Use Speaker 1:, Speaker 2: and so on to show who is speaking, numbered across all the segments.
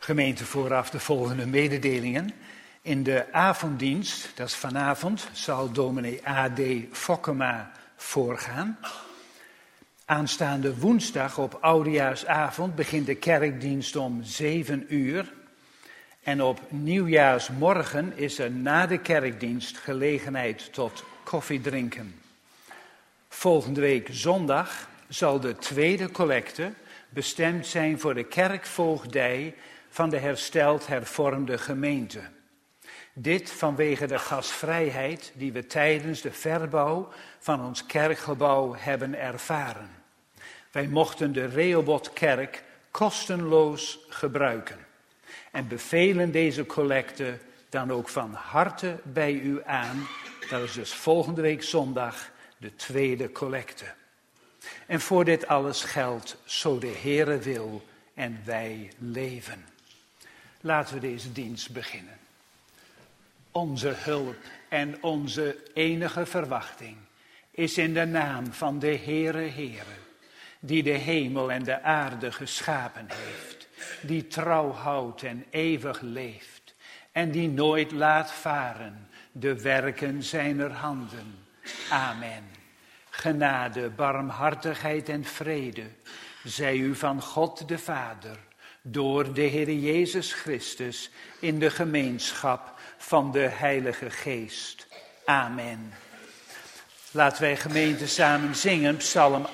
Speaker 1: Gemeente, vooraf de volgende mededelingen. In de avonddienst, dat is vanavond, zal dominee A.D. Fokkema voorgaan. Aanstaande woensdag op oudejaarsavond begint de kerkdienst om 7:00. En op nieuwjaarsmorgen is er na de kerkdienst gelegenheid tot koffiedrinken. Volgende week zondag zal de tweede collecte bestemd zijn voor de kerkvoogdij van de hersteld hervormde gemeente. Dit vanwege de gastvrijheid die we tijdens de verbouw van ons kerkgebouw hebben ervaren. Wij mochten de Rehobothkerk kostenloos gebruiken en bevelen deze collecte dan ook van harte bij u aan. Dat is dus volgende week zondag de tweede collecte. En voor dit alles geldt, zo de Heere wil en wij leven. Laten we deze dienst beginnen. Onze hulp en onze enige verwachting is in de naam van de Heere, die de hemel en de aarde geschapen heeft, die trouw houdt en eeuwig leeft en die nooit laat varen de werken zijner handen. Amen. Genade, barmhartigheid en vrede zij u van God de Vader, door de Heer Jezus Christus, in de gemeenschap van de Heilige Geest. Amen. Laten wij gemeente samen zingen, Psalm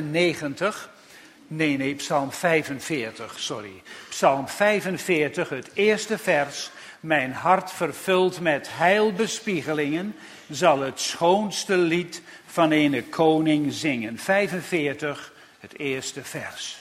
Speaker 1: 45, Psalm 45, het eerste vers. Mijn hart vervuld met heilbespiegelingen zal het schoonste lied van ene koning zingen. 45, het eerste vers.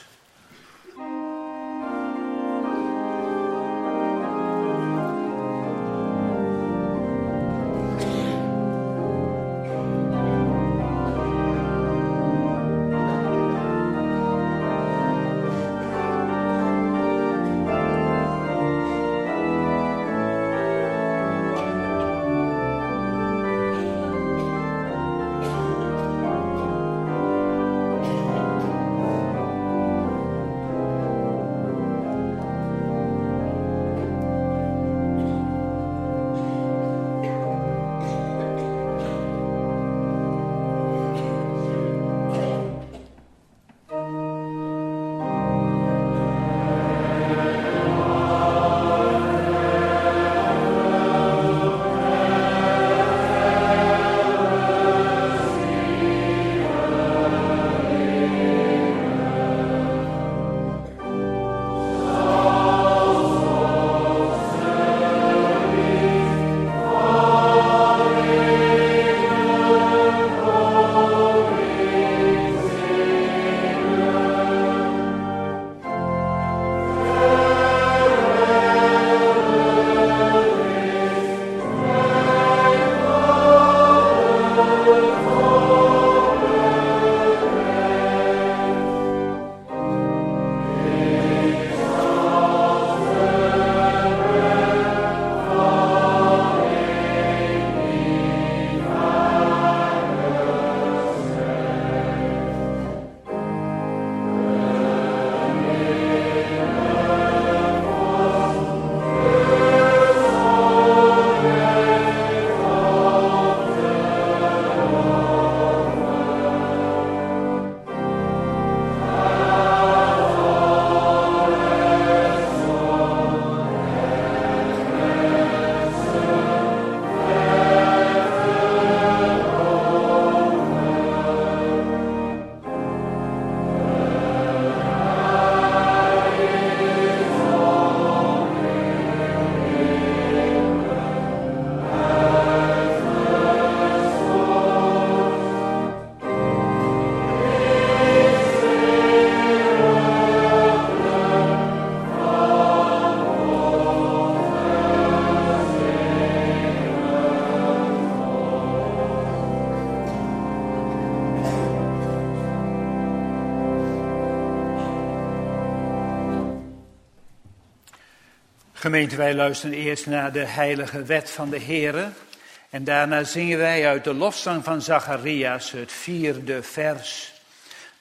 Speaker 1: Gemeente, wij luisteren eerst naar de heilige wet van de Heere. En daarna zingen wij uit de lofzang van Zacharias het 4e vers.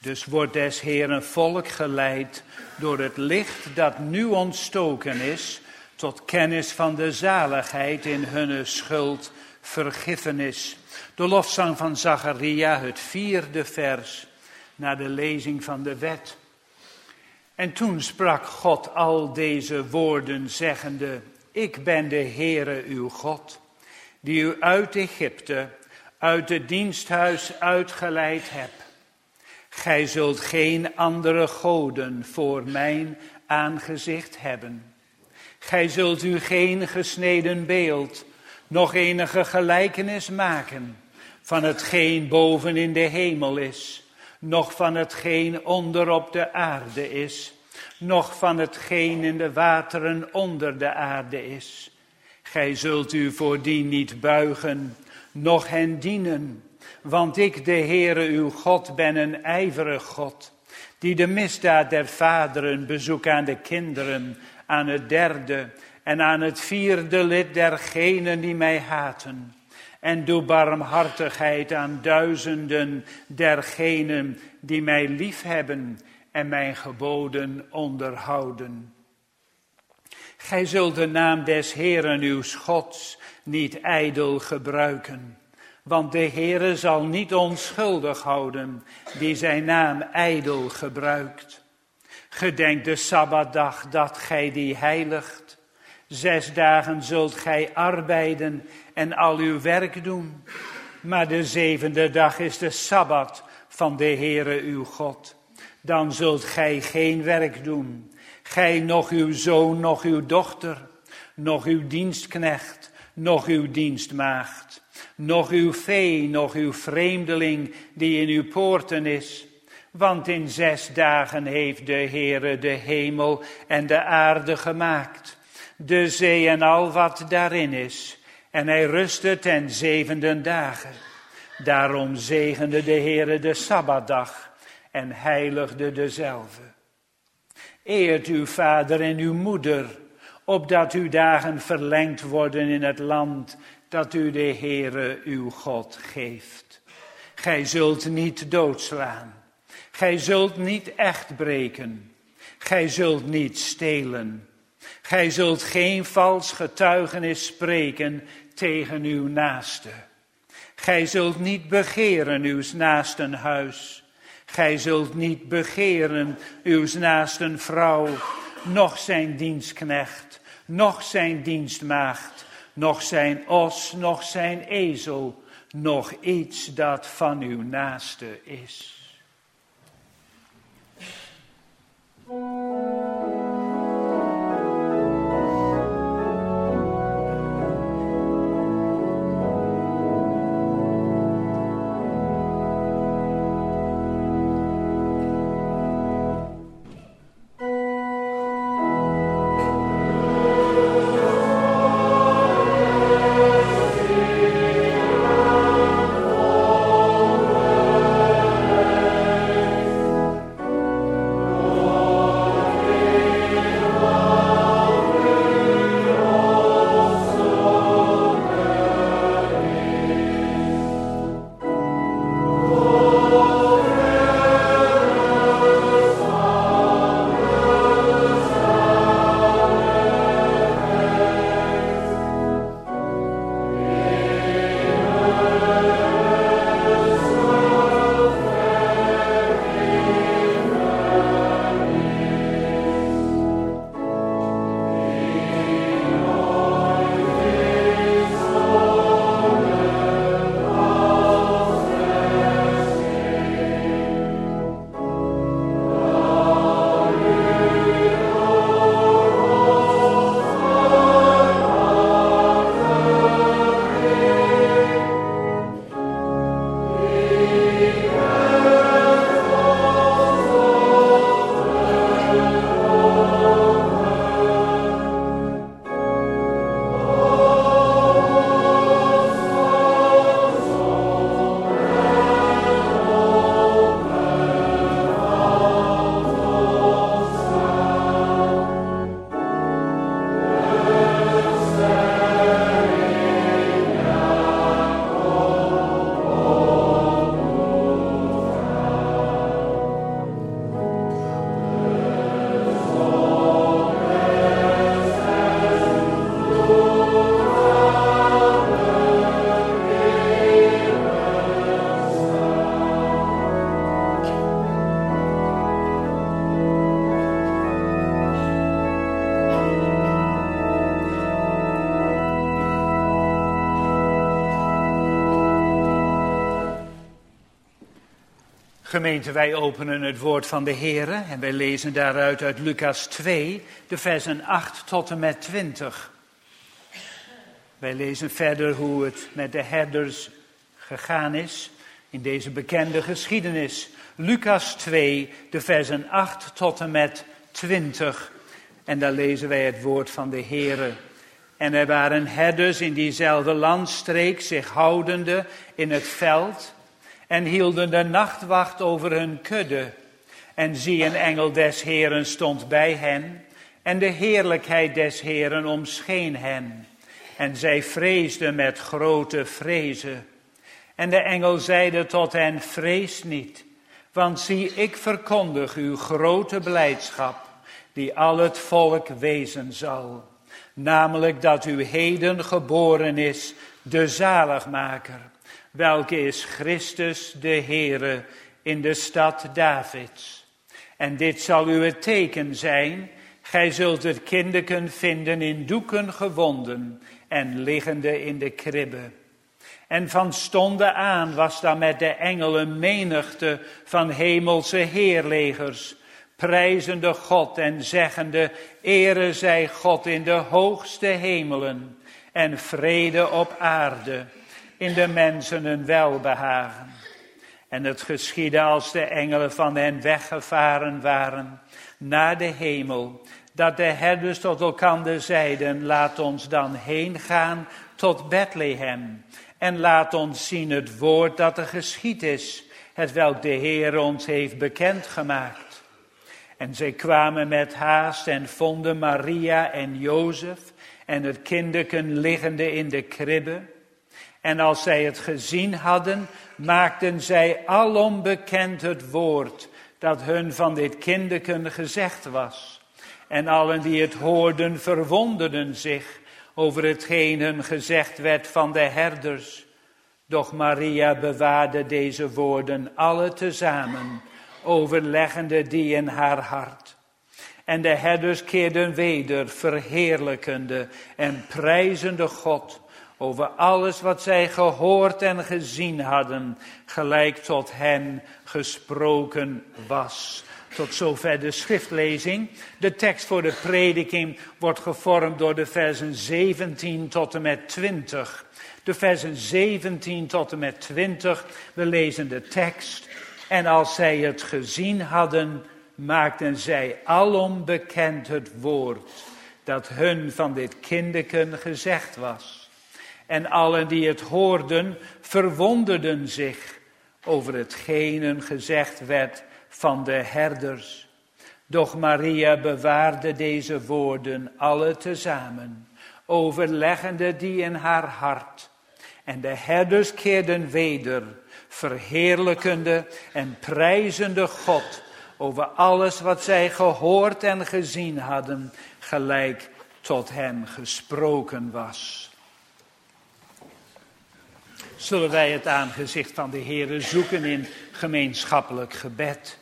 Speaker 1: Dus wordt des Heeren volk geleid door het licht dat nu ontstoken is, tot kennis van de zaligheid in hunne schuld vergiffenis. De lofzang van Zacharia, het 4e vers, na de lezing van de wet. En toen sprak God al deze woorden, zeggende: Ik ben de Heere uw God, die u uit Egypte, uit het diensthuis uitgeleid heb. Gij zult geen andere goden voor mijn aangezicht hebben. Gij zult u geen gesneden beeld, nog enige gelijkenis maken van hetgeen boven in de hemel is, noch van hetgeen onder op de aarde is, noch van hetgeen in de wateren onder de aarde is. Gij zult u voor die niet buigen, noch hen dienen, want ik, de Heere uw God, ben een ijverig God, die de misdaad der vaderen bezoekt aan de kinderen, aan het 3e en aan het 4e lid dergenen die mij haten. En doe barmhartigheid aan duizenden dergenen die mij liefhebben en mijn geboden onderhouden. Gij zult de naam des Heeren uw Gods niet ijdel gebruiken, want de Heere zal niet onschuldig houden die zijn naam ijdel gebruikt. Gedenk de Sabbatdag dat gij die heiligt. 6 dagen zult gij arbeiden en al uw werk doen. Maar de 7e dag is de Sabbat van de Heere uw God. Dan zult gij geen werk doen. Gij, noch uw zoon, noch uw dochter, noch uw dienstknecht, noch uw dienstmaagd, noch uw vee, noch uw vreemdeling die in uw poorten is. Want in 6 dagen heeft de Heere de hemel en de aarde gemaakt, de zee en al wat daarin is. En hij rustte ten 7e dagen. Daarom zegende de Heere de Sabbatdag en heiligde dezelve. Eert uw vader en uw moeder, opdat uw dagen verlengd worden in het land dat u de Heere uw God geeft. Gij zult niet doodslaan. Gij zult niet echt breken. Gij zult niet stelen. Gij zult geen vals getuigenis spreken tegen uw naaste. Gij zult niet begeren uw naasten huis. Gij zult niet begeren uw naasten vrouw, noch zijn dienstknecht, noch zijn dienstmaagd, noch zijn os, noch zijn ezel, noch iets dat van uw naaste is. Gemeente, wij openen het woord van de Heere en wij lezen daaruit uit Lucas 2, de versen 8 tot en met 20. Wij lezen verder hoe het met de herders gegaan is in deze bekende geschiedenis. Lucas 2, de versen 8 tot en met 20. En daar lezen wij het woord van de Heere. En er waren herders in diezelfde landstreek zich houdende in het veld en hielden de nachtwacht over hun kudde. En zie, een engel des Heeren stond bij hen en de heerlijkheid des Heeren omscheen hen. En zij vreesden met grote vrezen. En de engel zeide tot hen, vrees niet, want zie, ik verkondig u grote blijdschap, die al het volk wezen zal. Namelijk dat u heden geboren is, de zaligmaker, welke is Christus de Heere in de stad Davids. En dit zal u het teken zijn, gij zult het kindeken vinden in doeken gewonden en liggende in de kribbe. En van stonden aan was daar met de engelen menigte van hemelse heerlegers, prijzende God en zeggende, ere zij God in de hoogste hemelen en vrede op aarde, in de mensen een welbehagen. En het geschiedde als de engelen van hen weggevaren waren naar de hemel, dat de herders tot elkander zeiden, laat ons dan heen gaan tot Bethlehem en laat ons zien het woord dat er geschied is, hetwelk de Heer ons heeft bekendgemaakt. En zij kwamen met haast en vonden Maria en Jozef en het kindeken liggende in de kribbe. En als zij het gezien hadden, maakten zij alom bekend het woord dat hun van dit kindeken gezegd was. En allen die het hoorden verwonderden zich over hetgeen hun gezegd werd van de herders. Doch Maria bewaarde deze woorden alle tezamen, overleggende die in haar hart. En de herders keerden weder, verheerlijkende en prijzende God over alles wat zij gehoord en gezien hadden, gelijk tot hen gesproken was. Tot zover de schriftlezing. De tekst voor de prediking wordt gevormd door de versen 17 tot en met 20. De versen 17 tot en met 20, we lezen de tekst. En als zij het gezien hadden, maakten zij alom bekend het woord dat hun van dit kindeken gezegd was. En allen die het hoorden, verwonderden zich over hetgeen gezegd werd van de herders. Doch Maria bewaarde deze woorden alle tezamen, overleggende die in haar hart. En de herders keerden weder, verheerlijkende en prijzende God over alles wat zij gehoord en gezien hadden, gelijk tot hen gesproken was. Zullen wij het aangezicht van de Heere zoeken in gemeenschappelijk gebed?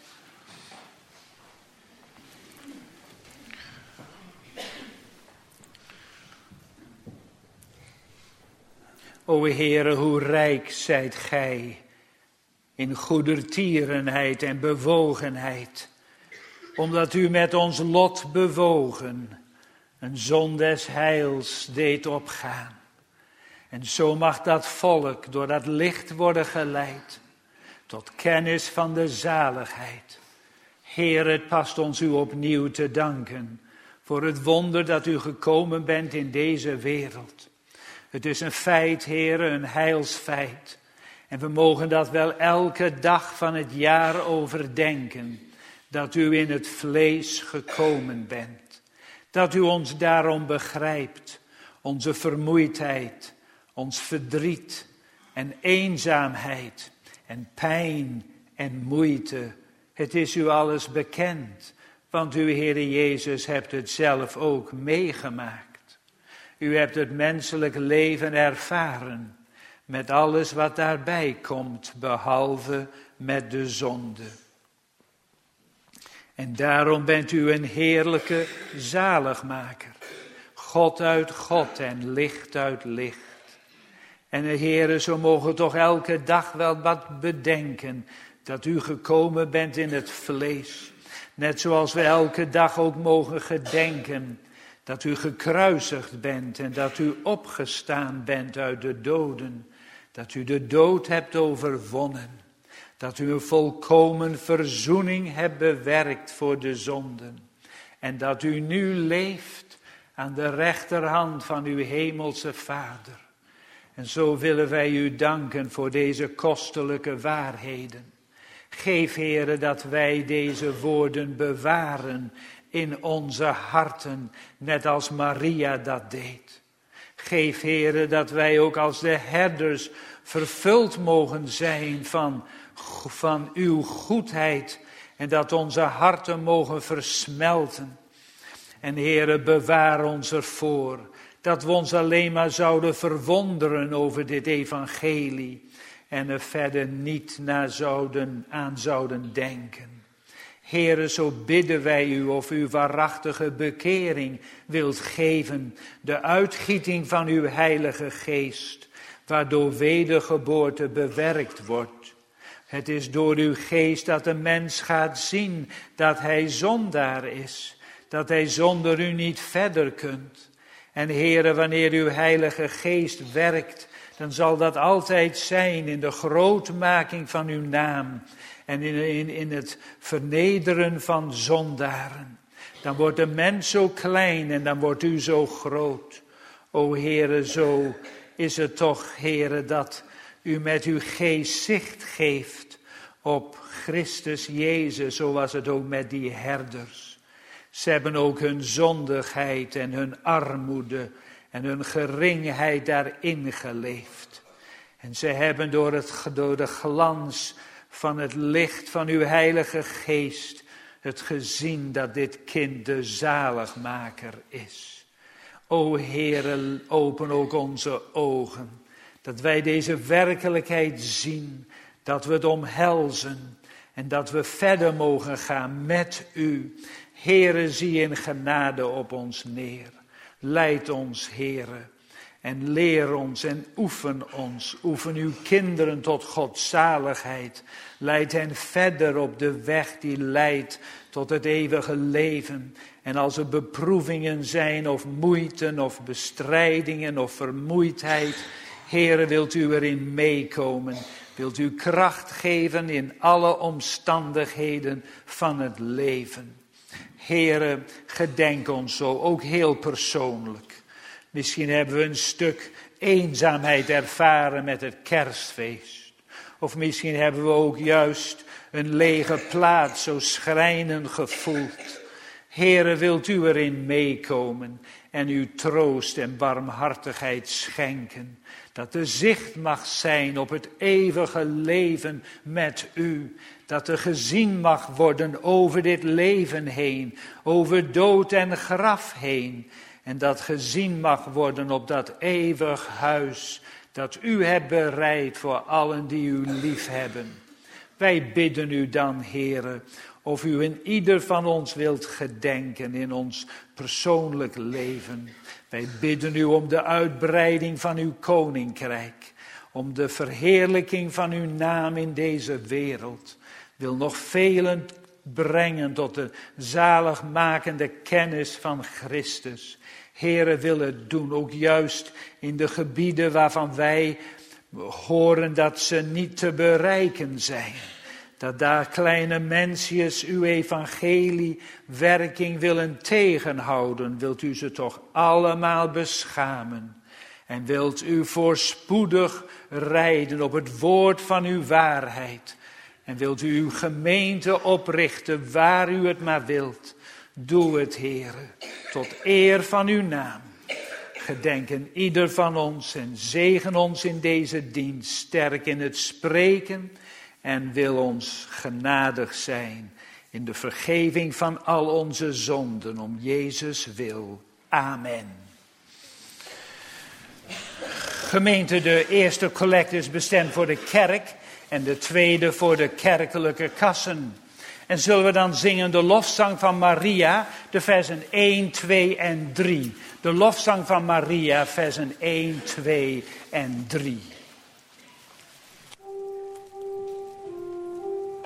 Speaker 1: O Heere, hoe rijk zijt gij in goedertierenheid en bewogenheid, omdat u met ons lot bewogen een zon des heils deed opgaan. En zo mag dat volk door dat licht worden geleid tot kennis van de zaligheid. Heer, het past ons u opnieuw te danken voor het wonder dat u gekomen bent in deze wereld. Het is een feit, Heer, een heilsfeit. En we mogen dat wel elke dag van het jaar overdenken, dat u in het vlees gekomen bent. Dat u ons daarom begrijpt, onze vermoeidheid, ons verdriet en eenzaamheid en pijn en moeite. Het is u alles bekend, want u, Heere Jezus, hebt het zelf ook meegemaakt. U hebt het menselijk leven ervaren, met alles wat daarbij komt, behalve met de zonde. En daarom bent u een heerlijke zaligmaker, God uit God en licht uit licht. En de Heere, zo mogen we toch elke dag wel wat bedenken, dat u gekomen bent in het vlees. Net zoals we elke dag ook mogen gedenken dat u gekruisigd bent en dat u opgestaan bent uit de doden. Dat u de dood hebt overwonnen. Dat u een volkomen verzoening hebt bewerkt voor de zonden. En dat u nu leeft aan de rechterhand van uw hemelse Vader. En zo willen wij u danken voor deze kostelijke waarheden. Geef, Heere, dat wij deze woorden bewaren in onze harten, net als Maria dat deed. Geef, Heere, dat wij ook als de herders vervuld mogen zijn van uw goedheid en dat onze harten mogen versmelten. En Heere, bewaar ons ervoor dat we ons alleen maar zouden verwonderen over dit evangelie en er verder niet aan zouden denken. Heere, zo bidden wij u of u waarachtige bekering wilt geven, de uitgieting van uw Heilige Geest, waardoor wedergeboorte bewerkt wordt. Het is door uw Geest dat de mens gaat zien dat hij zondaar is, dat hij zonder u niet verder kunt. En Heere, wanneer uw Heilige Geest werkt, dan zal dat altijd zijn in de grootmaking van uw naam en in het vernederen van zondaren. Dan wordt de mens zo klein en dan wordt u zo groot. O Heere, zo is het toch, Heere, dat u met uw geest zicht geeft op Christus Jezus, zo was het ook met die herders. Ze hebben ook hun zondigheid en hun armoede en hun geringheid daarin geleefd. En ze hebben door de glans van het licht van uw Heilige Geest het gezien dat dit kind de zaligmaker is. O Heere, open ook onze ogen, dat wij deze werkelijkheid zien, dat we het omhelzen en dat we verder mogen gaan met u. Heere, zie in genade op ons neer. Leid ons, Heere, en leer ons en oefen ons. Oefen uw kinderen tot godzaligheid. Leid hen verder op de weg die leidt tot het eeuwige leven. En als er beproevingen zijn of moeiten of bestrijdingen of vermoeidheid, Heere, wilt u erin meekomen. Wilt u kracht geven in alle omstandigheden van het leven. Heere, gedenk ons zo, ook heel persoonlijk. Misschien hebben we een stuk eenzaamheid ervaren met het kerstfeest. Of misschien hebben we ook juist een lege plaats zo schrijnend gevoeld. Heere, wilt u erin meekomen en uw troost en barmhartigheid schenken. Dat er zicht mag zijn op het eeuwige leven met u. Dat er gezien mag worden over dit leven heen, over dood en graf heen. En dat gezien mag worden op dat eeuwig huis dat u hebt bereid voor allen die u lief hebben. Wij bidden u dan, Heere, of u in ieder van ons wilt gedenken in ons persoonlijk leven. Wij bidden u om de uitbreiding van uw koninkrijk, om de verheerlijking van uw naam in deze wereld. Wil nog velen brengen tot de zaligmakende kennis van Christus. Heere, wil het doen, ook juist in de gebieden waarvan wij horen dat ze niet te bereiken zijn. Dat daar kleine mensjes uw evangelie werking willen tegenhouden. Wilt u ze toch allemaal beschamen. En wilt u voorspoedig rijden op het woord van uw waarheid. En wilt u uw gemeente oprichten waar u het maar wilt. Doe het, Heere, tot eer van uw naam. Gedenken ieder van ons en zegen ons in deze dienst. Sterk in het spreken en wil ons genadig zijn in de vergeving van al onze zonden om Jezus wil. Amen. Gemeente, de eerste collecte is bestemd voor de kerk en de tweede voor de kerkelijke kassen. En zullen we dan zingen de lofzang van Maria, de versen 1, 2 en 3. De lofzang van Maria, versen 1, 2 en 3.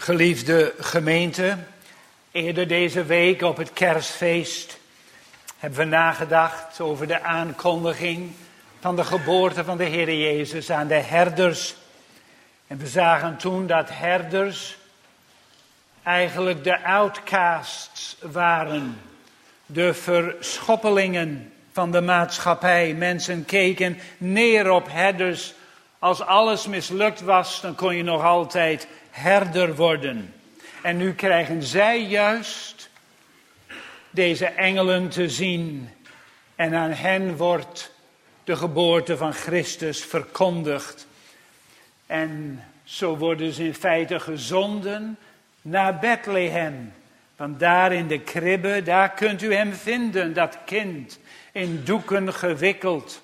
Speaker 1: Geliefde gemeente, eerder deze week op het kerstfeest hebben we nagedacht over de aankondiging van de geboorte van de Heer Jezus aan de herders. En we zagen toen dat herders eigenlijk de outcasts waren, de verschoppelingen van de maatschappij. Mensen keken neer op herders. Als alles mislukt was, dan kon je nog altijd herder worden. En nu krijgen zij juist deze engelen te zien. En aan hen wordt de geboorte van Christus verkondigd. En zo worden ze in feite gezonden naar Bethlehem. Want daar in de kribbe, daar kunt u hem vinden, dat kind, in doeken gewikkeld.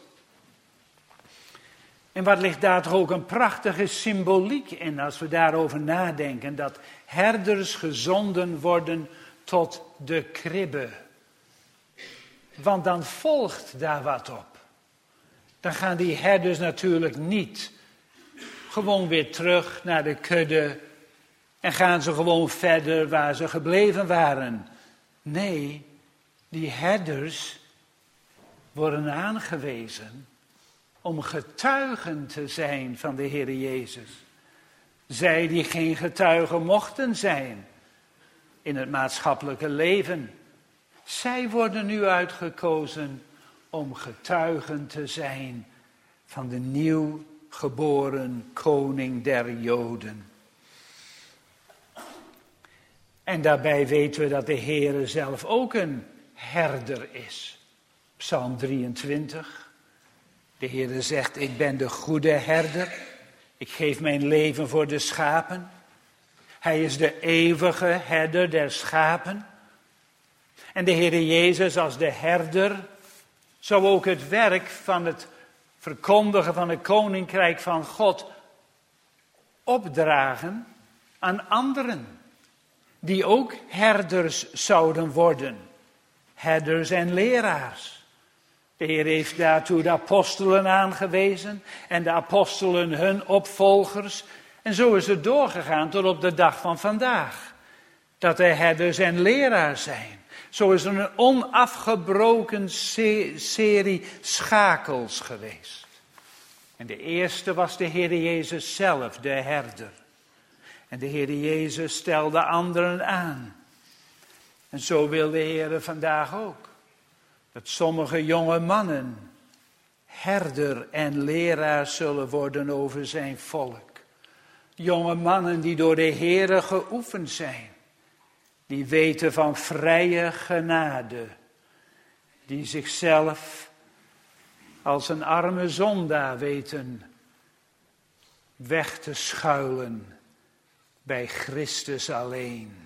Speaker 1: En wat ligt daar toch ook een prachtige symboliek in als we daarover nadenken. Dat herders gezonden worden tot de kribbe. Want dan volgt daar wat op. Dan gaan die herders natuurlijk niet gewoon weer terug naar de kudde. En gaan ze gewoon verder waar ze gebleven waren. Nee, die herders worden aangewezen om getuigen te zijn van de Heer Jezus. Zij die geen getuigen mochten zijn in het maatschappelijke leven. Zij worden nu uitgekozen om getuigen te zijn van de nieuw geboren koning der Joden. En daarbij weten we dat de Heer zelf ook een herder is. Psalm 23. De Heer zegt, ik ben de goede herder. Ik geef mijn leven voor de schapen. Hij is de eeuwige herder der schapen. En de Heer Jezus als de herder zou ook het werk van het verkondigen van het koninkrijk van God opdragen aan anderen. Die ook herders zouden worden. Herders en leraars. De Heer heeft daartoe de apostelen aangewezen. En de apostelen hun opvolgers. En zo is het doorgegaan tot op de dag van vandaag. Dat er herders en leraars zijn. Zo is er een onafgebroken serie schakels geweest. En de eerste was de Heer Jezus zelf, de herder. En de Heer Jezus stelde anderen aan. En zo wil de Heer vandaag ook. Dat sommige jonge mannen herder en leraar zullen worden over zijn volk. Jonge mannen die door de Heer geoefend zijn. Die weten van vrije genade. Die zichzelf als een arme zondaar weten weg te schuilen bij Christus alleen.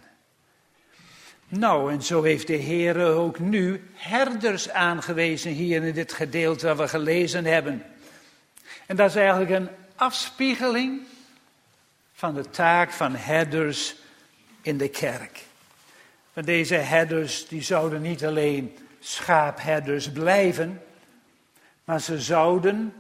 Speaker 1: Nou, en zo heeft de Heer ook nu herders aangewezen hier in dit gedeelte dat we gelezen hebben. En dat is eigenlijk een afspiegeling van de taak van herders in de kerk. Want deze herders die zouden niet alleen schaapherders blijven, maar ze zouden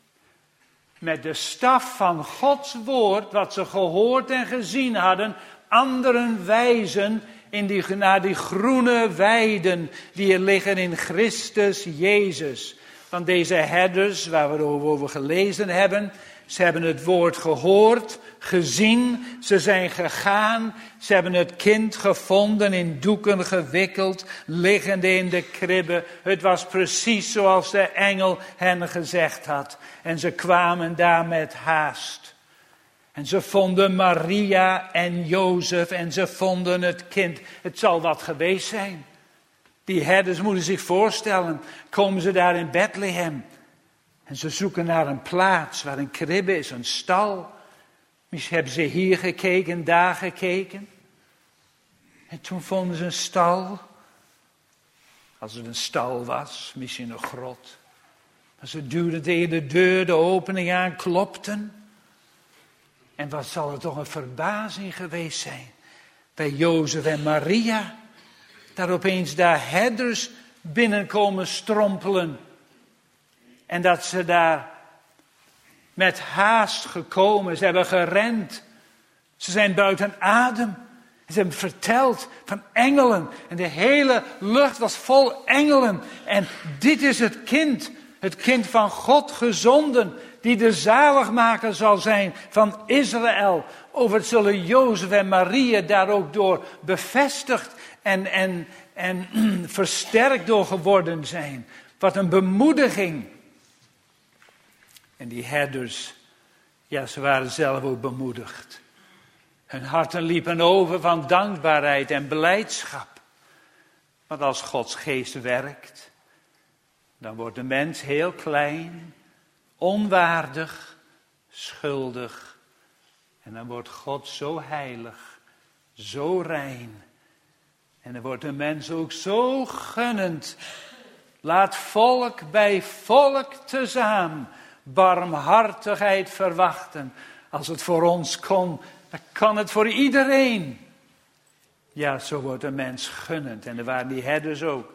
Speaker 1: met de staf van Gods woord, wat ze gehoord en gezien hadden, anderen wijzen naar die groene weiden die er liggen in Christus Jezus. Want deze herders, waar we het over gelezen hebben, ze hebben het woord gehoord, gezien, ze zijn gegaan, ze hebben het kind gevonden in doeken gewikkeld, liggende in de kribbe. Het was precies zoals de engel hen gezegd had. En ze kwamen daar met haast. En ze vonden Maria en Jozef en ze vonden het kind. Het zal wat geweest zijn. Die herders moeten zich voorstellen, komen ze daar in Bethlehem. En ze zoeken naar een plaats waar een kribbe is, een stal. Misschien hebben ze hier gekeken, daar gekeken. En toen vonden ze een stal. Als het een stal was, misschien een grot. Maar ze duwden tegen de deur, de opening aan, klopten. En wat zal er toch een verbazing geweest zijn bij Jozef en Maria. Dat opeens daar herders binnenkomen strompelen. En dat ze daar met haast gekomen, ze hebben gerend Ze zijn buiten adem. Ze hebben verteld van engelen. En de hele lucht was vol engelen. En dit is het kind van God gezonden, die de zaligmaker zal zijn van Israël. Over het zullen Jozef en Maria daar ook door bevestigd en versterkt door geworden zijn. Wat een bemoediging. En die herders, ja, ze waren zelf ook bemoedigd. Hun harten liepen over van dankbaarheid en blijdschap. Want als Gods geest werkt, dan wordt de mens heel klein, onwaardig, schuldig. En dan wordt God zo heilig, zo rein. En dan wordt de mens ook zo gunnend. Laat volk bij volk tezamen barmhartigheid verwachten. Als het voor ons kon, dan kan het voor iedereen. Ja, zo wordt een mens gunnend. En er waren die herders ook.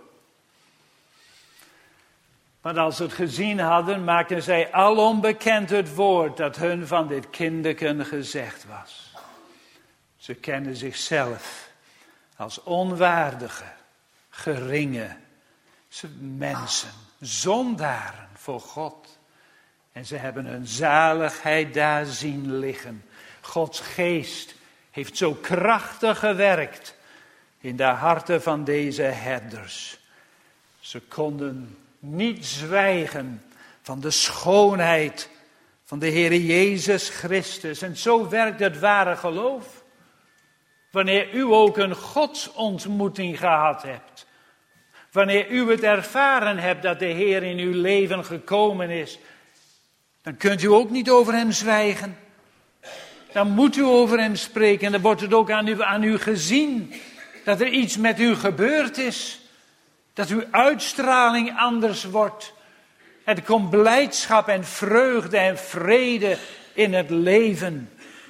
Speaker 1: Want als ze het gezien hadden, maakten zij alom bekend het woord dat hun van dit kinderken gezegd was. Ze kenden zichzelf als onwaardige, geringe mensen, zondaren voor God. En ze hebben hun zaligheid daar zien liggen. Gods geest heeft zo krachtig gewerkt in de harten van deze herders. Ze konden niet zwijgen van de schoonheid van de Heer Jezus Christus. En zo werkt het ware geloof. Wanneer u ook een godsontmoeting gehad hebt. Wanneer u het ervaren hebt dat de Heer in uw leven gekomen is. Dan kunt u ook niet over hem zwijgen. Dan moet u over hem spreken. En dan wordt het ook aan u gezien. Dat er iets met u gebeurd is. Dat uw uitstraling anders wordt. Er komt blijdschap en vreugde en vrede in het leven.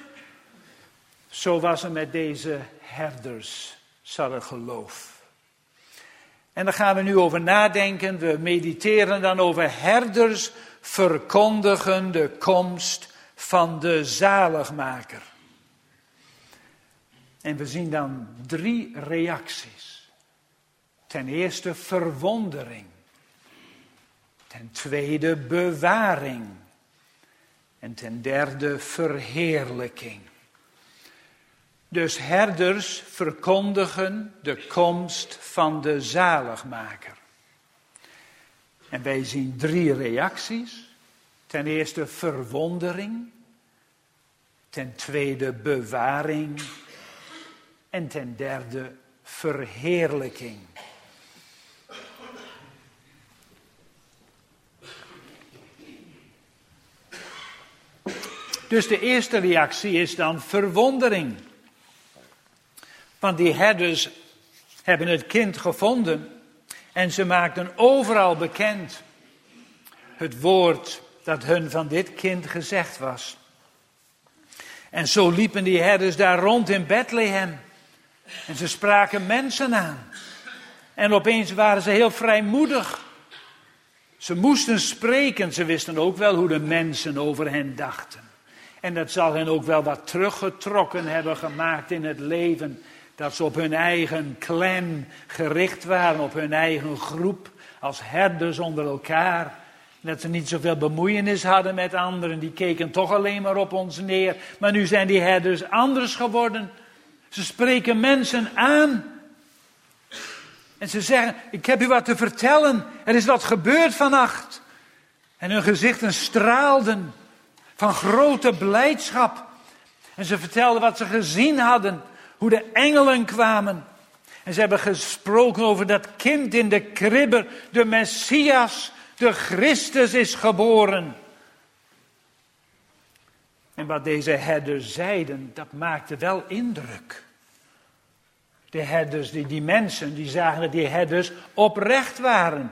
Speaker 1: Zo was het met deze herders, zal het geloof. En daar gaan we nu over nadenken. We mediteren dan over herders verkondigen de komst van de zaligmaker. En we zien dan 3 reacties. Ten eerste verwondering. Ten tweede bewaring. En ten derde verheerlijking. Dus herders verkondigen de komst van de zaligmaker. En wij zien 3 reacties. Ten eerste verwondering. Ten tweede bewaring. En ten derde verheerlijking. Dus de eerste reactie is dan verwondering. Want die herders hebben het kind gevonden en ze maakten overal bekend het woord dat hun van dit kind gezegd was. En zo liepen die herders daar rond in Bethlehem en ze spraken mensen aan. En opeens waren ze heel vrijmoedig. Ze moesten spreken, ze wisten ook wel hoe de mensen over hen dachten. En dat zal hen ook wel wat teruggetrokken hebben gemaakt in het leven. Dat ze op hun eigen clan gericht waren, op hun eigen groep, als herders onder elkaar. Dat ze niet zoveel bemoeienis hadden met anderen, die keken toch alleen maar op ons neer. Maar nu zijn die herders anders geworden. Ze spreken mensen aan. En ze zeggen, ik heb u wat te vertellen, er is wat gebeurd vannacht. En hun gezichten straalden van grote blijdschap. En ze vertelden wat ze gezien hadden. Hoe de engelen kwamen. En ze hebben gesproken over dat kind in de kribbe. De Messias, de Christus is geboren. En wat deze herders zeiden, dat maakte wel indruk. De herders, die mensen, die zagen dat die herders oprecht waren.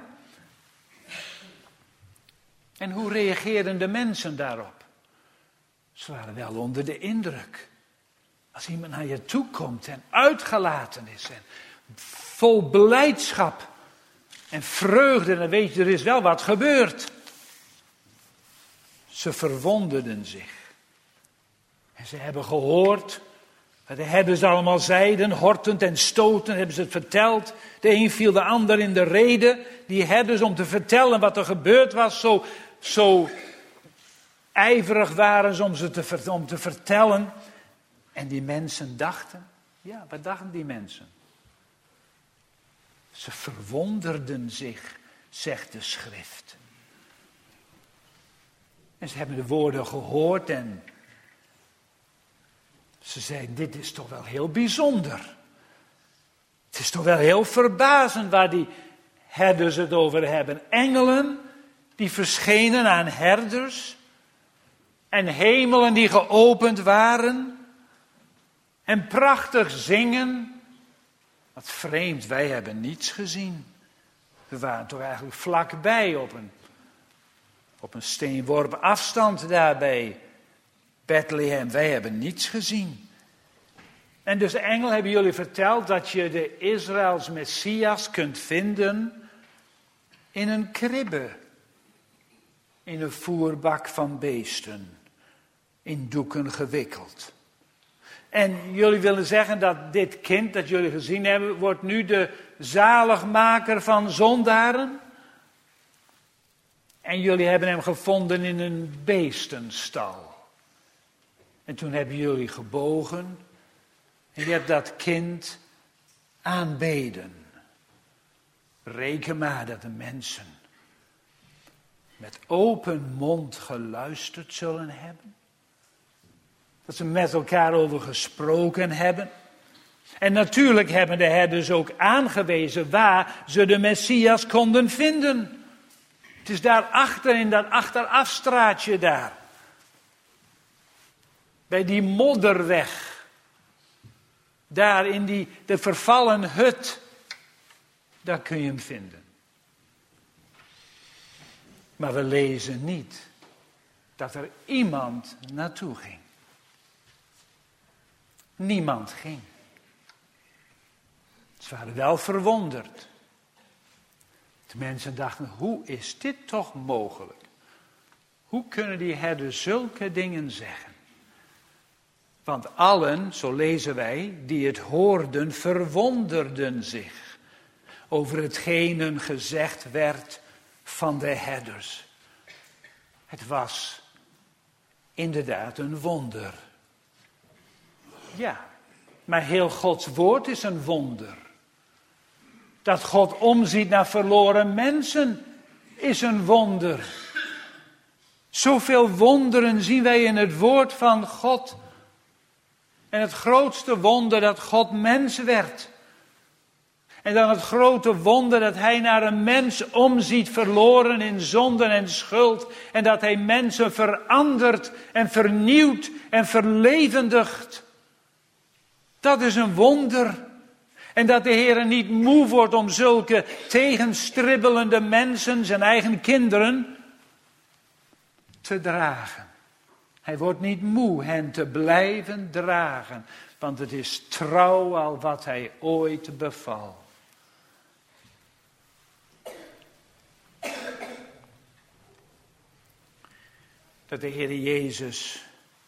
Speaker 1: En hoe reageerden de mensen daarop? Ze waren wel onder de indruk. Als iemand naar je toe komt en uitgelaten is en vol blijdschap en vreugde, dan weet je, er is wel wat gebeurd. Ze verwonderden zich. En ze hebben gehoord Wat de herders allemaal zeiden, hortend en stotend, hebben ze het verteld. De een viel de ander in de rede, die herders, om te vertellen wat er gebeurd was. Zo ijverig waren ze om te vertellen. En die mensen dachten, ja, wat dachten die mensen? Ze verwonderden zich, zegt de schrift. En ze hebben de woorden gehoord en ze zeiden, dit is toch wel heel bijzonder. Het is toch wel heel verbazend waar die herders het over hebben. Engelen die verschenen aan herders en hemelen die geopend waren en prachtig zingen. Wat vreemd, wij hebben niets gezien. We waren toch eigenlijk vlakbij op een steenworp afstand daar bij Bethlehem. Wij hebben niets gezien. En dus de engel hebben jullie verteld dat je de Israëls Messias kunt vinden in een kribbe. In een voerbak van beesten. In doeken gewikkeld. En jullie willen zeggen dat dit kind dat jullie gezien hebben, wordt nu de zaligmaker van zondaren? En jullie hebben hem gevonden in een beestenstal. En toen hebben jullie gebogen en je hebt dat kind aanbeden. Reken maar dat de mensen met open mond geluisterd zullen hebben. Dat ze met elkaar over gesproken hebben. En natuurlijk hebben de herders ook aangewezen waar ze de Messias konden vinden. Het is daarachter, in dat achterafstraatje daar. Bij die modderweg. Daar in de vervallen hut. Daar kun je hem vinden. Maar we lezen niet dat er iemand naartoe ging. Niemand ging. Ze waren wel verwonderd. De mensen dachten, hoe is dit toch mogelijk? Hoe kunnen die herders zulke dingen zeggen? Want allen, zo lezen wij, die het hoorden, verwonderden zich over hetgeen gezegd werd van de herders. Het was inderdaad een wonder. Ja, maar heel Gods woord is een wonder. Dat God omziet naar verloren mensen is een wonder. Zoveel wonderen zien wij in het woord van God. En het grootste wonder dat God mens werd. En dan het grote wonder dat hij naar een mens omziet verloren in zonde en schuld. En dat hij mensen verandert en vernieuwt en verlevendigt. Dat is een wonder. En dat de Heer niet moe wordt om zulke tegenstribbelende mensen, zijn eigen kinderen, te dragen. Hij wordt niet moe hen te blijven dragen. Want het is trouw al wat hij ooit beval. Dat de Heer Jezus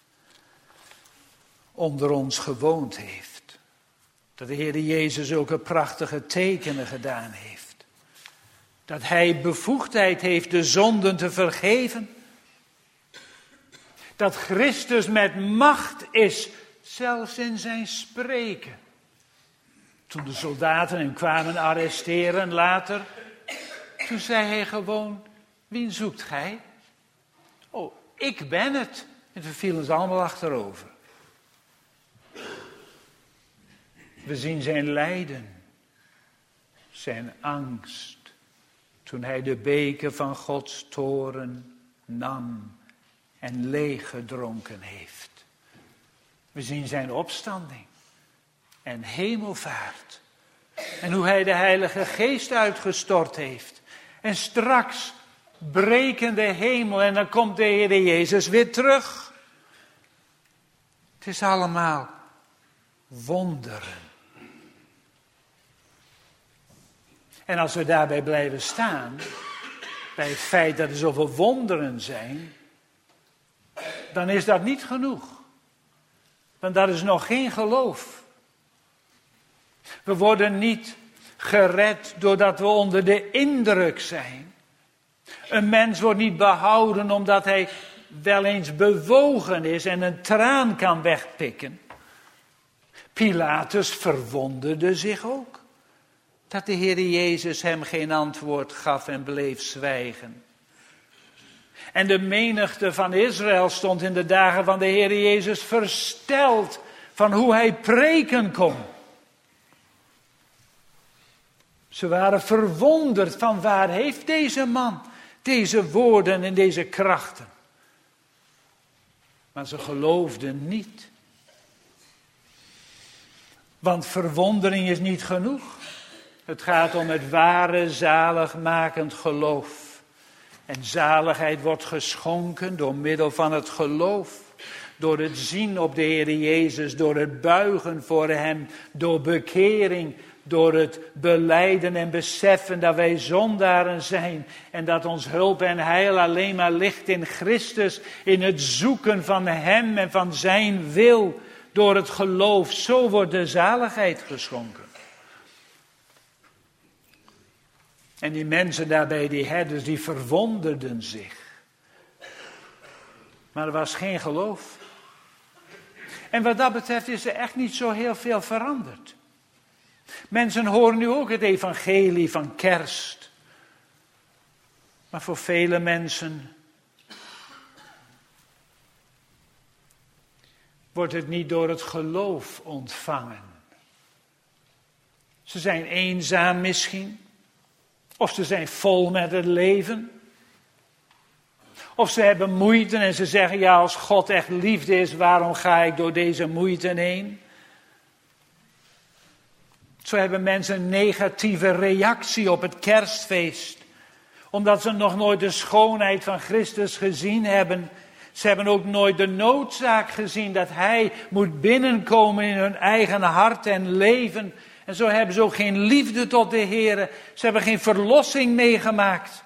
Speaker 1: onder ons gewoond heeft. Dat de Heer Jezus zulke prachtige tekenen gedaan heeft. Dat hij bevoegdheid heeft de zonden te vergeven. Dat Christus met macht is, zelfs in zijn spreken. Toen de soldaten hem kwamen arresteren later, toen zei hij gewoon, wie zoekt gij? Oh, ik ben het. En toen vielen ze allemaal achterover. We zien zijn lijden, zijn angst, toen hij de beker van Gods toorn nam en leeggedronken heeft. We zien zijn opstanding en hemelvaart en hoe hij de Heilige Geest uitgestort heeft. En straks breken de hemel en dan komt de Heer Jezus weer terug. Het is allemaal wonderen. En als we daarbij blijven staan, bij het feit dat er zoveel wonderen zijn, dan is dat niet genoeg. Want dat is nog geen geloof. We worden niet gered doordat we onder de indruk zijn. Een mens wordt niet behouden omdat hij wel eens bewogen is en een traan kan wegpikken. Pilatus verwonderde zich ook dat de Heer Jezus hem geen antwoord gaf en bleef zwijgen. En de menigte van Israël stond in de dagen van de Heer Jezus versteld van hoe hij preken kon. Ze waren verwonderd van waar heeft deze man deze woorden en deze krachten. Maar ze geloofden niet. Want verwondering is niet genoeg. Het gaat om het ware zaligmakend geloof. En zaligheid wordt geschonken door middel van het geloof. Door het zien op de Heer Jezus, door het buigen voor hem, door bekering, door het belijden en beseffen dat wij zondaren zijn. En dat ons hulp en heil alleen maar ligt in Christus, in het zoeken van hem en van zijn wil. Door het geloof, zo wordt de zaligheid geschonken. En die mensen daarbij, die herders, die verwonderden zich. Maar er was geen geloof. En wat dat betreft is er echt niet zo heel veel veranderd. Mensen horen nu ook het evangelie van kerst. Maar voor vele mensen wordt het niet door het geloof ontvangen. Ze zijn eenzaam misschien. Of ze zijn vol met het leven. Of ze hebben moeite en ze zeggen, ja, als God echt liefde is, waarom ga ik door deze moeite heen? Zo hebben mensen een negatieve reactie op het kerstfeest. Omdat ze nog nooit de schoonheid van Christus gezien hebben. Ze hebben ook nooit de noodzaak gezien dat Hij moet binnenkomen in hun eigen hart en leven. En zo hebben ze ook geen liefde tot de Heer. Ze hebben geen verlossing meegemaakt.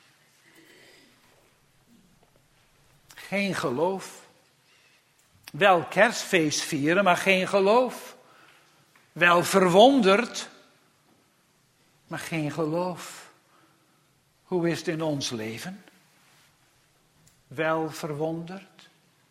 Speaker 1: Geen geloof. Wel kerstfeest vieren, maar geen geloof. Wel verwonderd, maar geen geloof. Hoe is het in ons leven? Wel verwonderd?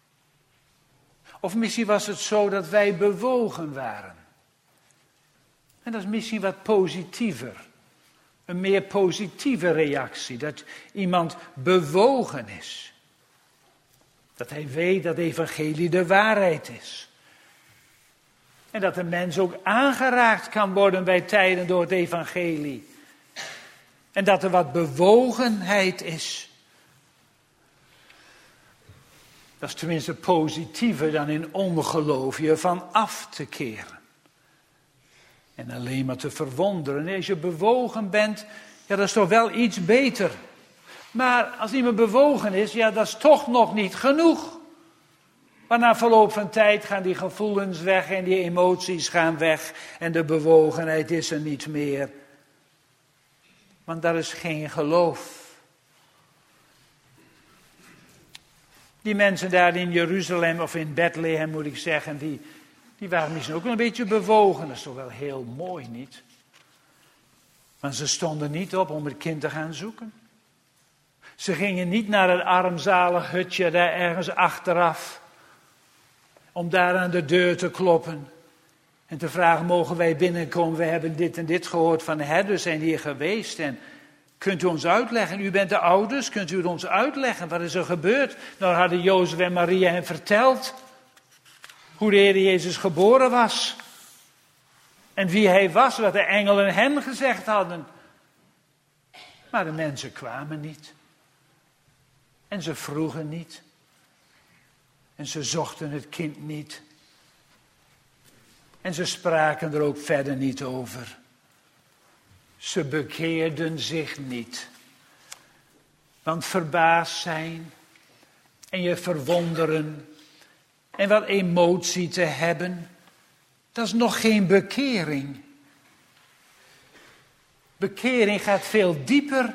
Speaker 1: Of misschien was het zo dat wij bewogen waren. En dat is misschien wat positiever. Een meer positieve reactie. Dat iemand bewogen is. Dat hij weet dat evangelie de waarheid is. En dat de mens ook aangeraakt kan worden bij tijden door het evangelie. En dat er wat bewogenheid is. Dat is tenminste positiever dan in ongeloof je van af te keren. En alleen maar te verwonderen. En als je bewogen bent, ja, dat is toch wel iets beter. Maar als iemand bewogen is, ja, dat is toch nog niet genoeg. Maar na verloop van tijd gaan die gevoelens weg en die emoties gaan weg. En de bewogenheid is er niet meer. Want dat is geen geloof. Die mensen daar in Jeruzalem of in Bethlehem moet ik zeggen, die waren misschien ook een beetje bewogen. Dat is toch wel heel mooi, niet? Maar ze stonden niet op om het kind te gaan zoeken. Ze gingen niet naar het armzalig hutje daar ergens achteraf. Om daar aan de deur te kloppen. En te vragen, mogen wij binnenkomen? We hebben dit en dit gehoord van de herders zijn hier geweest. En kunt u ons uitleggen? U bent de ouders, kunt u het ons uitleggen? Wat is er gebeurd? Nou hadden Jozef en Maria hem verteld. Hoe de Heer Jezus geboren was. En wie hij was, wat de engelen hem gezegd hadden. Maar de mensen kwamen niet. En ze vroegen niet. En ze zochten het kind niet. En ze spraken er ook verder niet over. Ze bekeerden zich niet. Want verbaasd zijn en je verwonderen en wat emotie te hebben, dat is nog geen bekering. Bekering gaat veel dieper.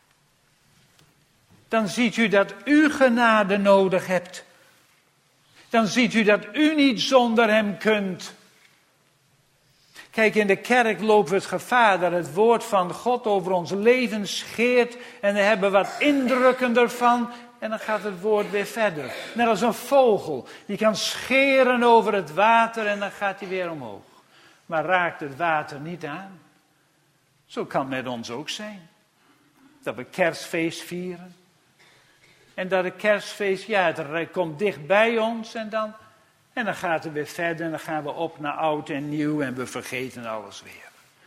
Speaker 1: Dan ziet u dat u genade nodig hebt. Dan ziet u dat u niet zonder hem kunt. Kijk, in de kerk lopen we het gevaar dat het woord van God over ons leven scheert. En we hebben wat indrukken ervan. En dan gaat het woord weer verder. Net als een vogel. Die kan scheren over het water en dan gaat hij weer omhoog. Maar raakt het water niet aan. Zo kan het met ons ook zijn. Dat we kerstfeest vieren. En dat het kerstfeest, het komt dicht bij ons en dan gaat het weer verder. En dan gaan we op naar oud en nieuw en we vergeten alles weer.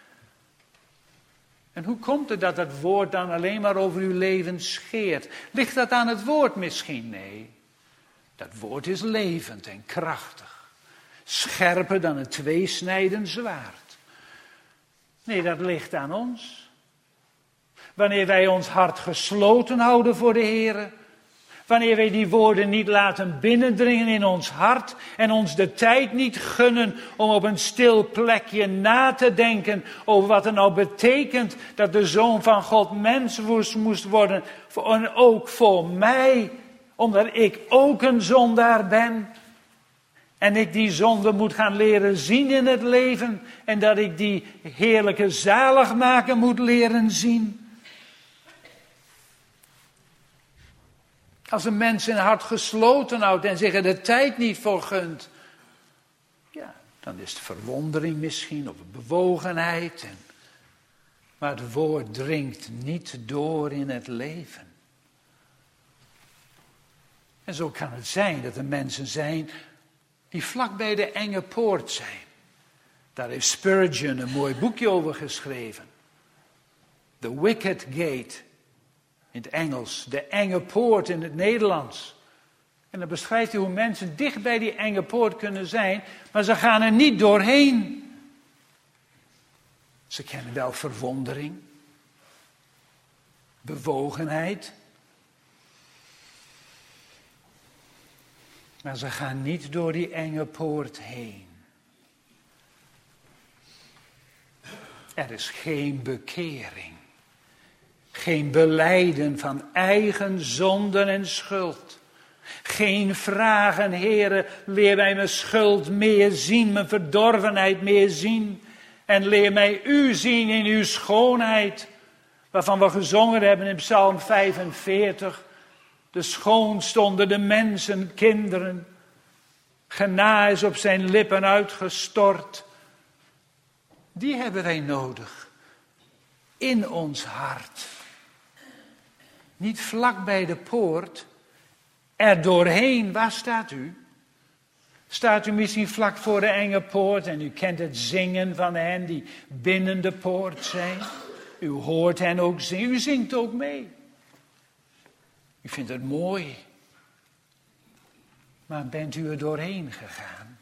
Speaker 1: En hoe komt het dat het woord dan alleen maar over uw leven scheert? Ligt dat aan het woord misschien? Nee. Dat woord is levend en krachtig. Scherper dan een tweesnijdend zwaard. Nee, dat ligt aan ons. Wanneer wij ons hart gesloten houden voor de Heer. Wanneer wij die woorden niet laten binnendringen in ons hart. En ons de tijd niet gunnen om op een stil plekje na te denken over wat het nou betekent dat de Zoon van God mens moest worden. En ook voor mij, omdat ik ook een zondaar ben. En ik die zonde moet gaan leren zien in het leven. En dat ik die heerlijke zaligmaker moet leren zien. Als een mens zijn hart gesloten houdt en zich er de tijd niet voor gunt. Ja, dan is het verwondering misschien of bewogenheid. Maar het woord dringt niet door in het leven. En zo kan het zijn dat er mensen zijn die vlak bij de enge poort zijn. Daar heeft Spurgeon een mooi boekje over geschreven. The Wicket Gate. In het Engels, de enge poort in het Nederlands. En dan beschrijft hij hoe mensen dicht bij die enge poort kunnen zijn, maar ze gaan er niet doorheen. Ze kennen wel verwondering, bewogenheid, maar ze gaan niet door die enge poort heen. Er is geen bekering. Geen belijden van eigen zonden en schuld. Geen vragen, Heere, leer mij mijn schuld meer zien, mijn verdorvenheid meer zien. En leer mij u zien in uw schoonheid. Waarvan we gezongen hebben in Psalm 45. De schoon stonden de mensen, kinderen. Genade is op zijn lippen uitgestort. Die hebben wij nodig. In ons hart. Niet vlak bij de poort, er doorheen. Waar staat u? Staat u misschien vlak voor de enge poort en u kent het zingen van hen die binnen de poort zijn? U hoort hen ook zingen, u zingt ook mee. U vindt het mooi. Maar bent u er doorheen gegaan?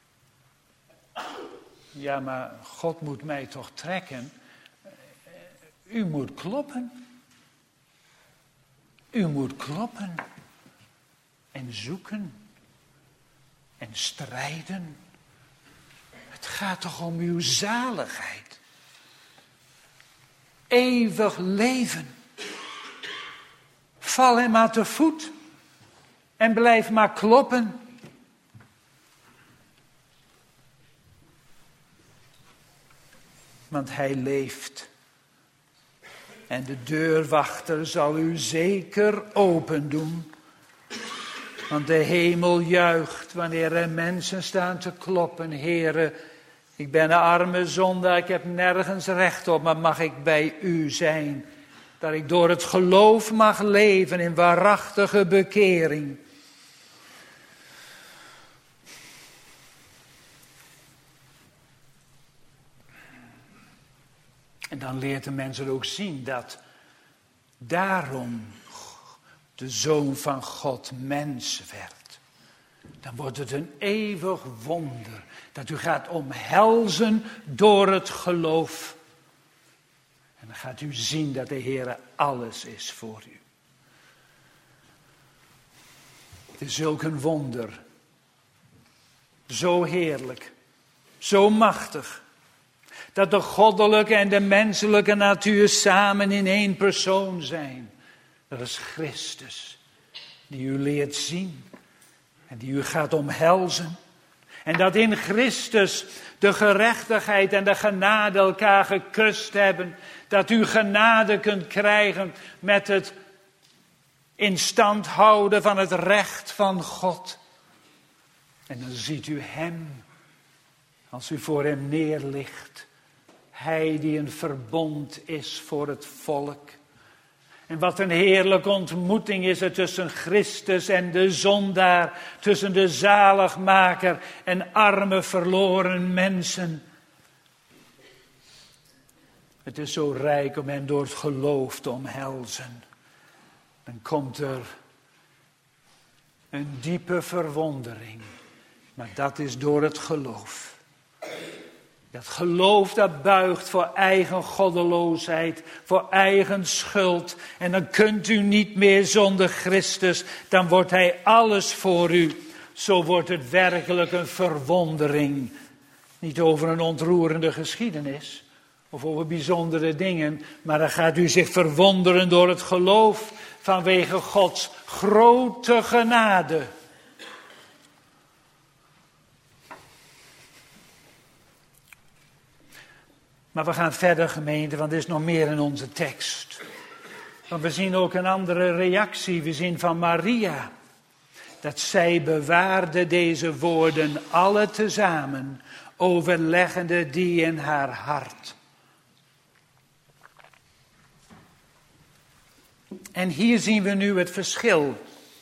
Speaker 1: Ja, maar God moet mij toch trekken. U moet kloppen. U moet kloppen en zoeken en strijden. Het gaat toch om uw zaligheid. Eeuwig leven. Val hem maar te voet en blijf maar kloppen. Want hij leeft. En de deurwachter zal u zeker open doen. Want de hemel juicht wanneer er mensen staan te kloppen. Heere, ik ben een arme zondaar, ik heb nergens recht op, maar mag ik bij u zijn? Dat ik door het geloof mag leven in waarachtige bekering. En dan leert de mensen ook zien dat daarom de Zoon van God mens werd. Dan wordt het een eeuwig wonder dat u gaat omhelzen door het geloof. En dan gaat u zien dat de Heer alles is voor u. Het is zulk een wonder. Zo heerlijk. Zo machtig. Dat de goddelijke en de menselijke natuur samen in één persoon zijn. Dat is Christus. Die u leert zien. En die u gaat omhelzen. En dat in Christus de gerechtigheid en de genade elkaar gekust hebben. Dat u genade kunt krijgen met het in stand houden van het recht van God. En dan ziet u hem, als u voor hem neerligt. Hij die een verbond is voor het volk. En wat een heerlijke ontmoeting is er tussen Christus en de zondaar. Tussen de zaligmaker en arme verloren mensen. Het is zo rijk om hen door het geloof te omhelzen. Dan komt er een diepe verwondering. Maar dat is door het geloof. Dat geloof dat buigt voor eigen goddeloosheid, voor eigen schuld. En dan kunt u niet meer zonder Christus, dan wordt hij alles voor u. Zo wordt het werkelijk een verwondering. Niet over een ontroerende geschiedenis of over bijzondere dingen, maar dan gaat u zich verwonderen door het geloof vanwege Gods grote genade. Maar we gaan verder, gemeente, want er is nog meer in onze tekst. Want we zien ook een andere reactie. We zien van Maria. Dat zij bewaarde deze woorden alle tezamen, overleggende die in haar hart. En hier zien we nu het verschil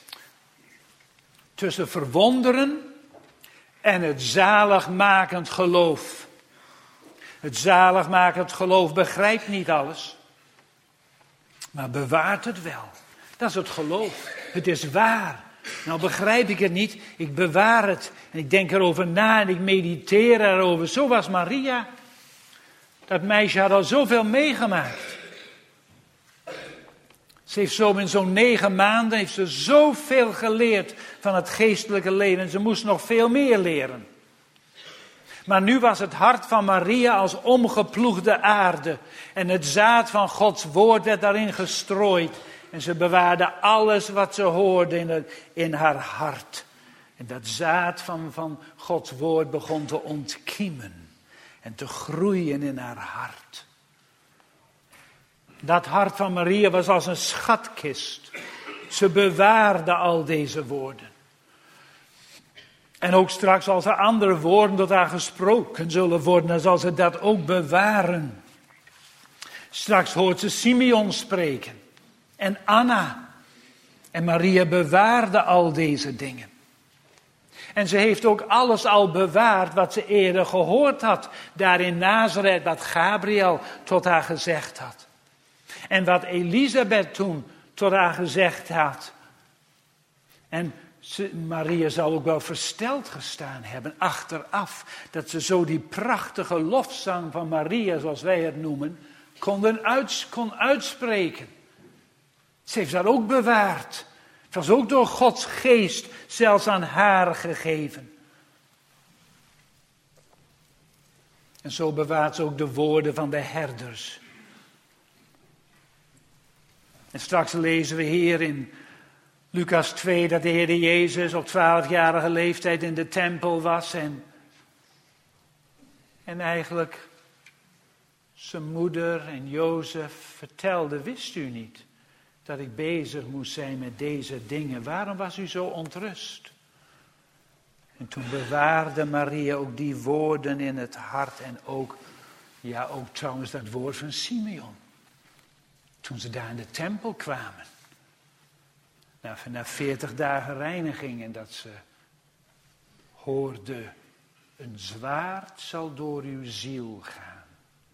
Speaker 1: tussen verwonderen en het zaligmakend geloof. Het zaligmakend geloof begrijpt niet alles, maar bewaart het wel. Dat is het geloof. Het is waar. Nou begrijp ik het niet, ik bewaar het. En ik denk erover na en ik mediteer erover. Zo was Maria. Dat meisje had al zoveel meegemaakt. Ze heeft zo in zo'n 9 maanden heeft ze zoveel geleerd van het geestelijke leven. En ze moest nog veel meer leren. Maar nu was het hart van Maria als omgeploegde aarde. En het zaad van Gods woord werd daarin gestrooid. En ze bewaarde alles wat ze hoorde in haar hart. En dat zaad van Gods woord begon te ontkiemen. En te groeien in haar hart. Dat hart van Maria was als een schatkist. Ze bewaarde al deze woorden. En ook straks als er andere woorden tot haar gesproken zullen worden, dan zal ze dat ook bewaren. Straks hoort ze Simeon spreken. En Anna. En Maria bewaarde al deze dingen. En ze heeft ook alles al bewaard wat ze eerder gehoord had. Daar in Nazareth, wat Gabriel tot haar gezegd had. En wat Elisabeth toen tot haar gezegd had. En Maria zal ook wel versteld gestaan hebben, achteraf. Dat ze zo die prachtige lofzang van Maria, zoals wij het noemen, kon uitspreken. Ze heeft dat ook bewaard. Het was ook door Gods geest zelfs aan haar gegeven. En zo bewaart ze ook de woorden van de herders. En straks lezen we hier in Lucas 2 dat de Heer Jezus op 12-jarige leeftijd in de tempel was. En eigenlijk zijn moeder en Jozef vertelde, wist u niet dat ik bezig moest zijn met deze dingen? Waarom was u zo ontrust? En toen bewaarde Maria ook die woorden in het hart en ook trouwens dat woord van Simeon. Toen ze daar in de tempel kwamen. Na 40 dagen reiniging en dat ze hoorde, een zwaard zal door uw ziel gaan.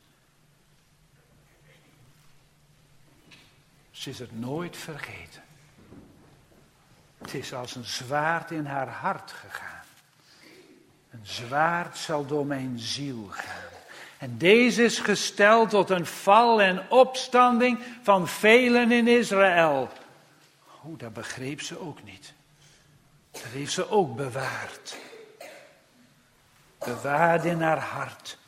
Speaker 1: Ze is het nooit vergeten. Het is als een zwaard in haar hart gegaan. Een zwaard zal door mijn ziel gaan. En deze is gesteld tot een val en opstanding van velen in Israël. Dat begreep ze ook niet. Dat heeft ze ook bewaard. Bewaard in haar hart.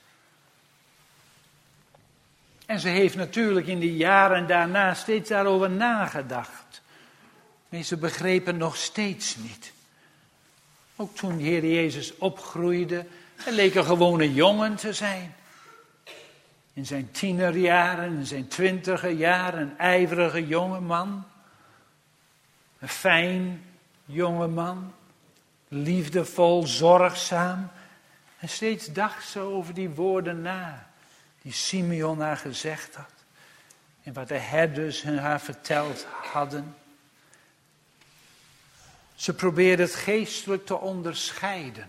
Speaker 1: En ze heeft natuurlijk in de jaren daarna steeds daarover nagedacht. Maar ze begrepen nog steeds niet. Ook toen de Heer Jezus opgroeide, hij leek een gewone jongen te zijn. In zijn tienerjaren, in zijn 20e jaren, een ijverige jongeman. Een fijn jongeman, liefdevol, zorgzaam. En steeds dacht ze over die woorden na, die Simeon haar gezegd had. En wat de herders haar verteld hadden. Ze probeerde het geestelijk te onderscheiden.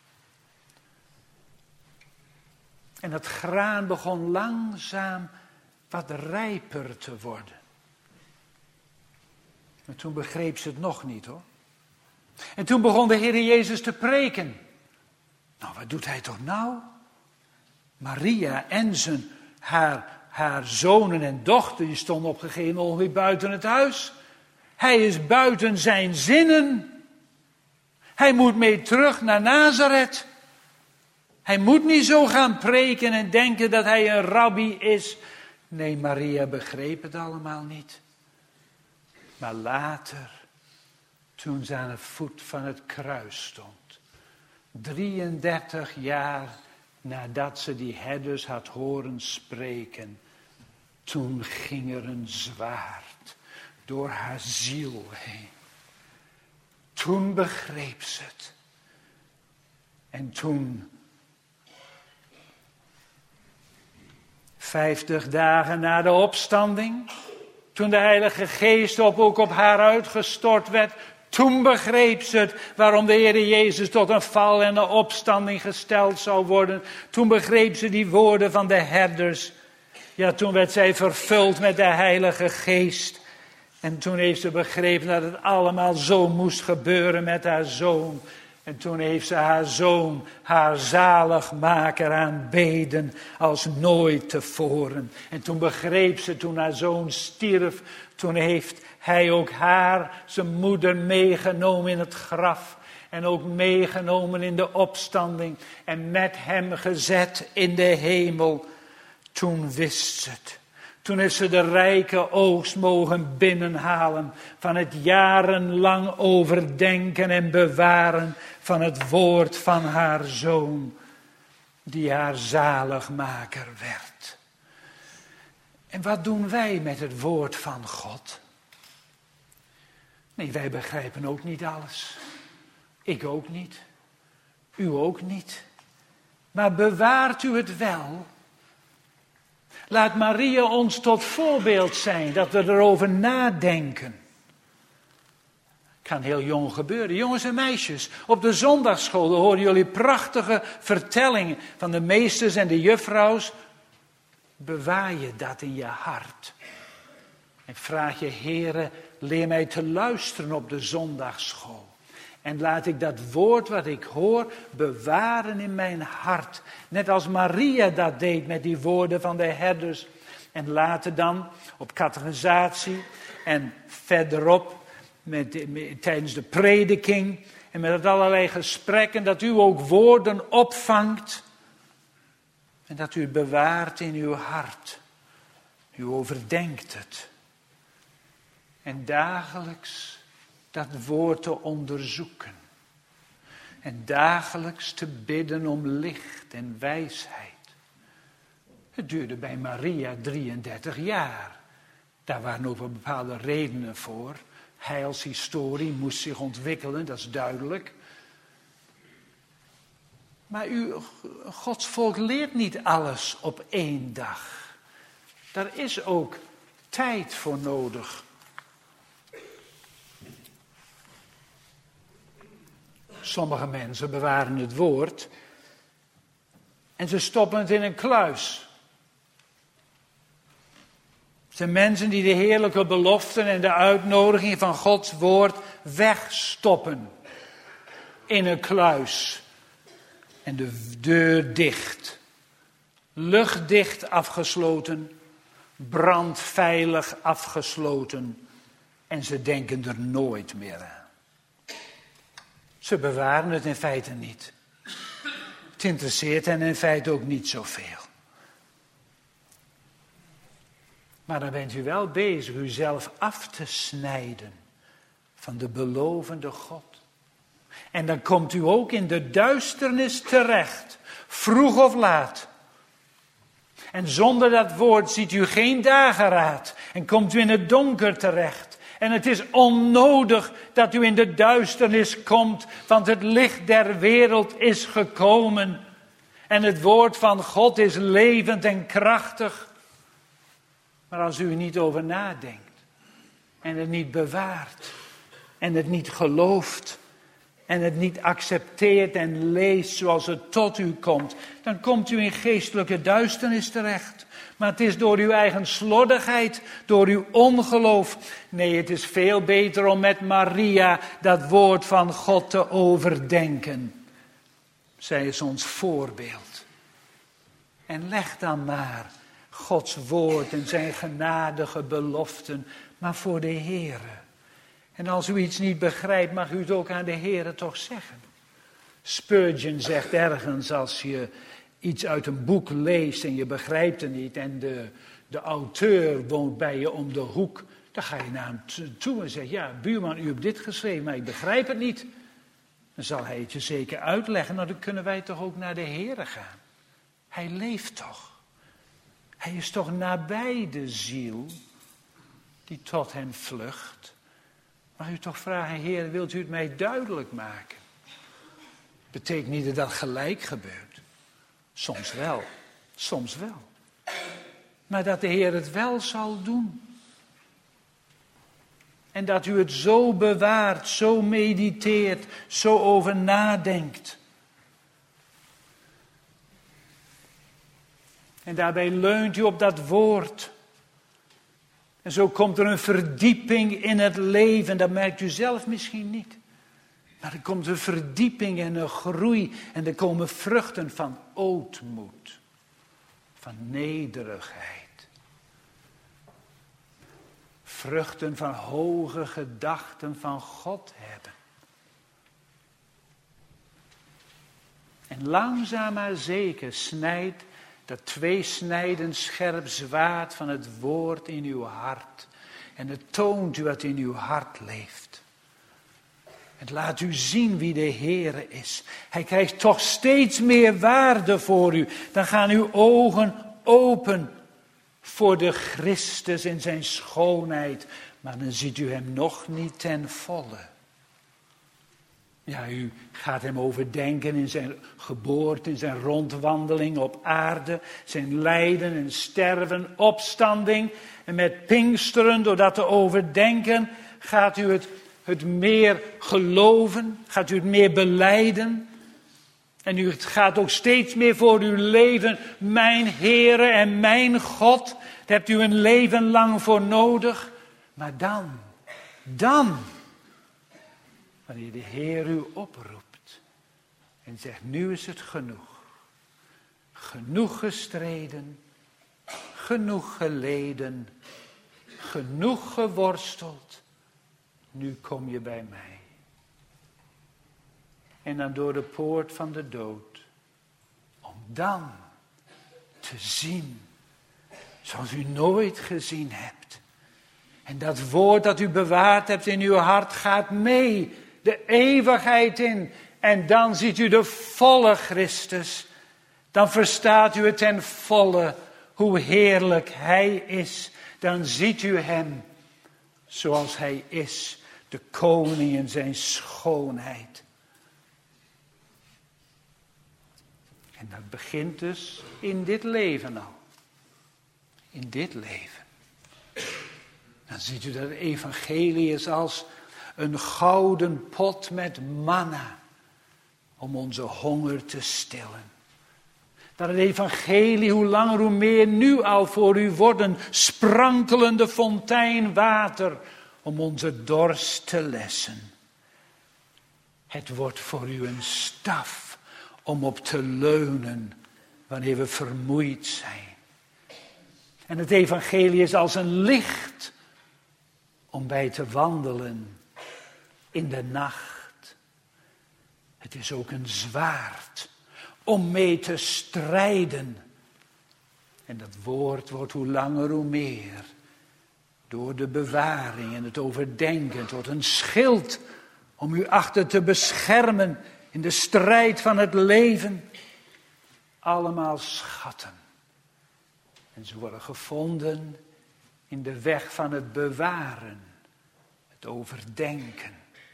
Speaker 1: En het graan begon langzaam wat rijper te worden. Maar toen begreep ze het nog niet, hoor. En toen begon de Heer Jezus te preken. Nou, wat doet hij toch nou? Maria en haar zonen en dochter, die stonden op een gegeven moment weer buiten het huis. Hij is buiten zijn zinnen. Hij moet mee terug naar Nazareth. Hij moet niet zo gaan preken en denken dat hij een rabbi is. Nee, Maria begreep het allemaal niet. Maar later, toen ze aan de voet van het kruis stond, 33 jaar nadat ze die herders had horen spreken, toen ging er een zwaard door haar ziel heen. Toen begreep ze het. En toen, 50 dagen na de opstanding, toen de Heilige Geest ook op haar uitgestort werd, toen begreep ze het waarom de Heer Jezus tot een val en een opstanding gesteld zou worden. Toen begreep ze die woorden van de herders. Ja, toen werd zij vervuld met de Heilige Geest. En toen heeft ze begrepen dat het allemaal zo moest gebeuren met haar zoon. En toen heeft ze haar zoon, haar zaligmaker, aanbeden als nooit tevoren. En toen begreep ze, toen haar zoon stierf, toen heeft hij ook haar, zijn moeder, meegenomen in het graf. En ook meegenomen in de opstanding. En met hem gezet in de hemel. Toen wist ze het. Toen heeft ze de rijke oogst mogen binnenhalen van het jarenlang overdenken en bewaren van het woord van haar zoon, die haar zaligmaker werd. En wat doen wij met het woord van God? Nee, wij begrijpen ook niet alles. Ik ook niet. U ook niet. Maar bewaart u het wel? Laat Maria ons tot voorbeeld zijn, dat we erover nadenken. Kan heel jong gebeuren. Jongens en meisjes, op de zondagsschool horen jullie prachtige vertellingen van de meesters en de juffrouws. Bewaar je dat in je hart. En vraag je, Heere, leer mij te luisteren op de zondagsschool. En laat ik dat woord wat ik hoor bewaren in mijn hart. Net als Maria dat deed met die woorden van de herders. En later dan op catechisatie en verderop tijdens de prediking. En met allerlei gesprekken dat u ook woorden opvangt. En dat u het bewaart in uw hart. U overdenkt het. En dagelijks dat woord te onderzoeken. En dagelijks te bidden om licht en wijsheid. Het duurde bij Maria 33 jaar. Daar waren ook wel bepaalde redenen voor. Heilshistorie moest zich ontwikkelen, dat is duidelijk. Maar Gods volk leert niet alles op één dag. Daar is ook tijd voor nodig. Sommige mensen bewaren het woord en ze stoppen het in een kluis. Het zijn mensen die de heerlijke beloften en de uitnodiging van Gods woord wegstoppen in een kluis. En de deur dicht, luchtdicht afgesloten, brandveilig afgesloten. En ze denken er nooit meer aan. Ze bewaren het in feite niet. Het interesseert hen in feite ook niet zoveel. Maar dan bent u wel bezig uzelf af te snijden van de belovende God. En dan komt u ook in de duisternis terecht, vroeg of laat. En zonder dat woord ziet u geen dageraad en komt u in het donker terecht. En het is onnodig dat u in de duisternis komt, want het licht der wereld is gekomen. En het woord van God is levend en krachtig. Maar als u er niet over nadenkt en het niet bewaart en het niet gelooft en het niet accepteert en leest zoals het tot u komt, dan komt u in geestelijke duisternis terecht. Maar het is door uw eigen slordigheid, door uw ongeloof. Nee, het is veel beter om met Maria dat woord van God te overdenken. Zij is ons voorbeeld. En leg dan maar Gods woord en zijn genadige beloften maar voor de Heere. En als u iets niet begrijpt, mag u het ook aan de Heere toch zeggen. Spurgeon zegt ergens, als je iets uit een boek leest en je begrijpt het niet en de auteur woont bij je om de hoek, dan ga je naar hem toe en zeg, ja, buurman, u hebt dit geschreven, maar ik begrijp het niet. Dan zal hij het je zeker uitleggen, nou dan kunnen wij toch ook naar de Heere gaan. Hij leeft toch. Hij is toch nabij de ziel die tot hem vlucht. Mag u toch vragen, Heer, wilt u het mij duidelijk maken? Betekent niet dat dat gelijk gebeurt. Soms wel, soms wel. Maar dat de Heer het wel zal doen. En dat u het zo bewaart, zo mediteert, zo over nadenkt. En daarbij leunt u op dat woord. En zo komt er een verdieping in het leven. Dat merkt u zelf misschien niet. Maar er komt een verdieping en een groei. En er komen vruchten van ootmoed. Van nederigheid. Vruchten van hoge gedachten van God hebben. En langzaam maar zeker snijdt dat tweesnijdend scherp zwaard van het woord in uw hart. En het toont u wat in uw hart leeft. Het laat u zien wie de Heere is. Hij krijgt toch steeds meer waarde voor u. Dan gaan uw ogen open voor de Christus in zijn schoonheid. Maar dan ziet u hem nog niet ten volle. Ja, u gaat hem overdenken in zijn geboorte, in zijn rondwandeling op aarde, zijn lijden en sterven, opstanding. En met Pinksteren, door dat te overdenken, gaat u het meer geloven, gaat u het meer belijden. En u gaat ook steeds meer voor uw leven, mijn Heere en mijn God. Daar hebt u een leven lang voor nodig. Maar dan... wanneer de Heer u oproept en zegt, nu is het genoeg. Genoeg gestreden, genoeg geleden, genoeg geworsteld. Nu kom je bij mij. En dan door de poort van de dood. Om dan te zien zoals u nooit gezien hebt. En dat woord dat u bewaard hebt in uw hart gaat mee de eeuwigheid in. En dan ziet u de volle Christus. Dan verstaat u het ten volle hoe heerlijk Hij is. Dan ziet u Hem zoals Hij is. De koning in zijn schoonheid. En dat begint dus in dit leven al. In dit leven. Dan ziet u dat het evangelie is als een gouden pot met manna. Om onze honger te stillen. Dat het evangelie hoe langer hoe meer nu al voor u wordt een sprankelende fontein water. Om onze dorst te lessen. Het wordt voor u een staf om op te leunen wanneer we vermoeid zijn. En het evangelie is als een licht om bij te wandelen in de nacht. Het is ook een zwaard om mee te strijden. En dat woord wordt hoe langer hoe meer door de bewaring en het overdenken tot een schild om u achter te beschermen in de strijd van het leven. Allemaal schatten. En ze worden gevonden in de weg van het bewaren, het overdenken.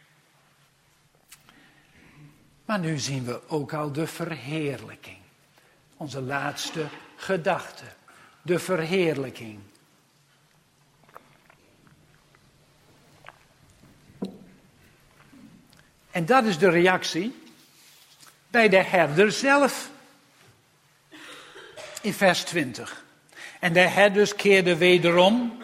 Speaker 1: Maar nu zien we ook al de verheerlijking. Onze laatste gedachte, de verheerlijking. En dat is de reactie bij de herder zelf. In vers 20. En de herders keerden wederom.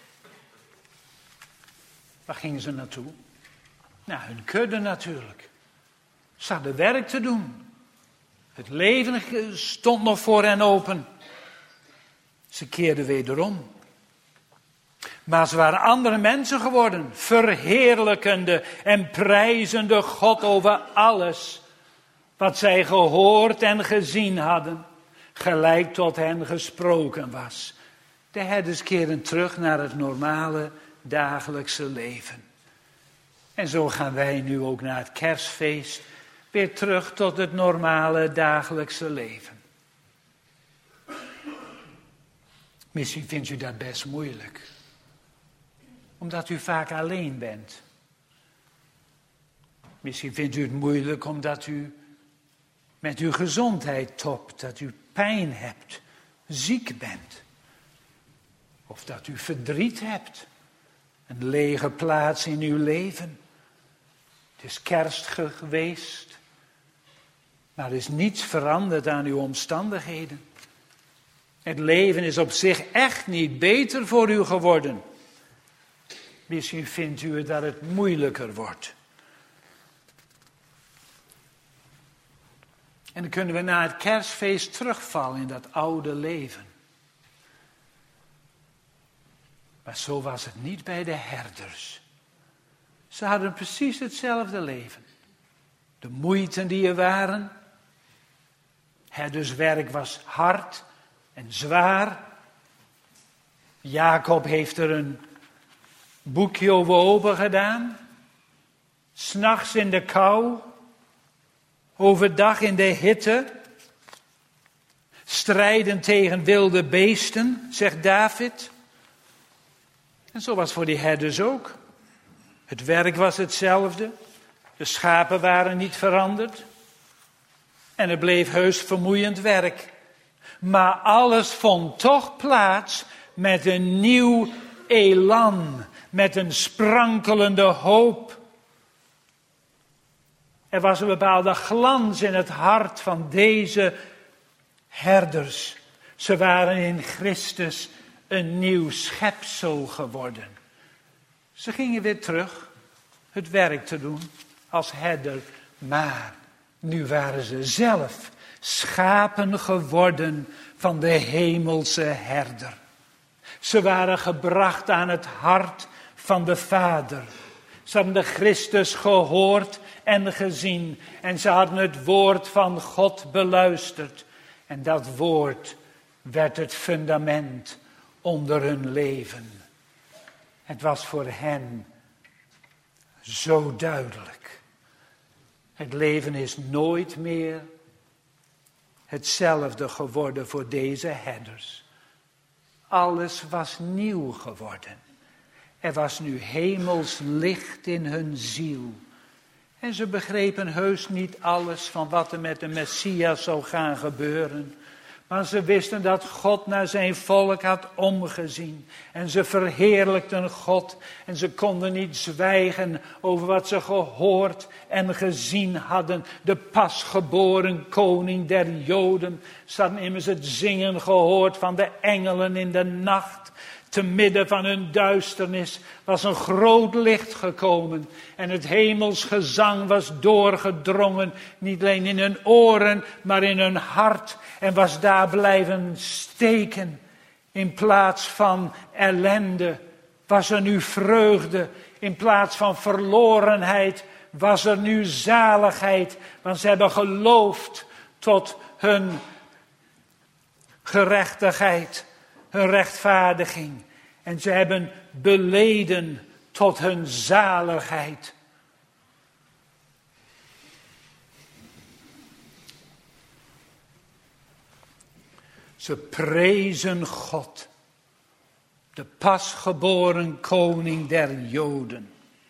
Speaker 1: Waar gingen ze naartoe? Naar hun kudde natuurlijk. Ze hadden werk te doen. Het leven stond nog voor hen open. Ze keerden wederom. Maar ze waren andere mensen geworden, verheerlijkende en prijzende God over alles wat zij gehoord en gezien hadden, gelijk tot hen gesproken was. De herders keerden terug naar het normale dagelijkse leven. En zo gaan wij nu ook naar het kerstfeest weer terug tot het normale dagelijkse leven. Misschien vindt u dat best moeilijk. Omdat u vaak alleen bent. Misschien vindt u het moeilijk omdat u met uw gezondheid topt. Dat u pijn hebt, ziek bent. Of dat u verdriet hebt. Een lege plaats in uw leven. Het is kerst geweest. Maar er is niets veranderd aan uw omstandigheden. Het leven is op zich echt niet beter voor u geworden. Misschien vindt u dat het moeilijker wordt. En dan kunnen we na het kerstfeest terugvallen in dat oude leven. Maar zo was het niet bij de herders. Ze hadden precies hetzelfde leven. De moeiten die er waren. Herderswerk was hard en zwaar. Jacob heeft er een boekje over open gedaan. 's Nachts in de kou. Overdag in de hitte. Strijden tegen wilde beesten, zegt David. En zo was het voor die herders ook. Het werk was hetzelfde. De schapen waren niet veranderd. En het bleef heus vermoeiend werk. Maar alles vond toch plaats met een nieuw elan. Met een sprankelende hoop. Er was een bepaalde glans in het hart van deze herders. Ze waren in Christus een nieuw schepsel geworden. Ze gingen weer terug het werk te doen als herder. Maar nu waren ze zelf schapen geworden van de hemelse herder. Ze waren gebracht aan het hart van de Vader. Ze hadden de Christus gehoord en gezien. En ze hadden het woord van God beluisterd. En dat woord werd het fundament onder hun leven. Het was voor hen zo duidelijk. Het leven is nooit meer hetzelfde geworden voor deze herders. Alles was nieuw geworden. Er was nu hemels licht in hun ziel. En ze begrepen heus niet alles van wat er met de Messias zou gaan gebeuren. Maar ze wisten dat God naar zijn volk had omgezien. En ze verheerlijkten God. En ze konden niet zwijgen over wat ze gehoord en gezien hadden. De pasgeboren koning der Joden. Ze hadden immers het zingen gehoord van de engelen in de nacht. Te midden van hun duisternis was een groot licht gekomen. En het hemels gezang was doorgedrongen. Niet alleen in hun oren, maar in hun hart. En was daar blijven steken. In plaats van ellende was er nu vreugde. In plaats van verlorenheid was er nu zaligheid. Want ze hebben geloofd tot hun gerechtigheid. Hun rechtvaardiging. En ze hebben beleden tot hun zaligheid. Ze prezen God, de pasgeboren koning der Joden.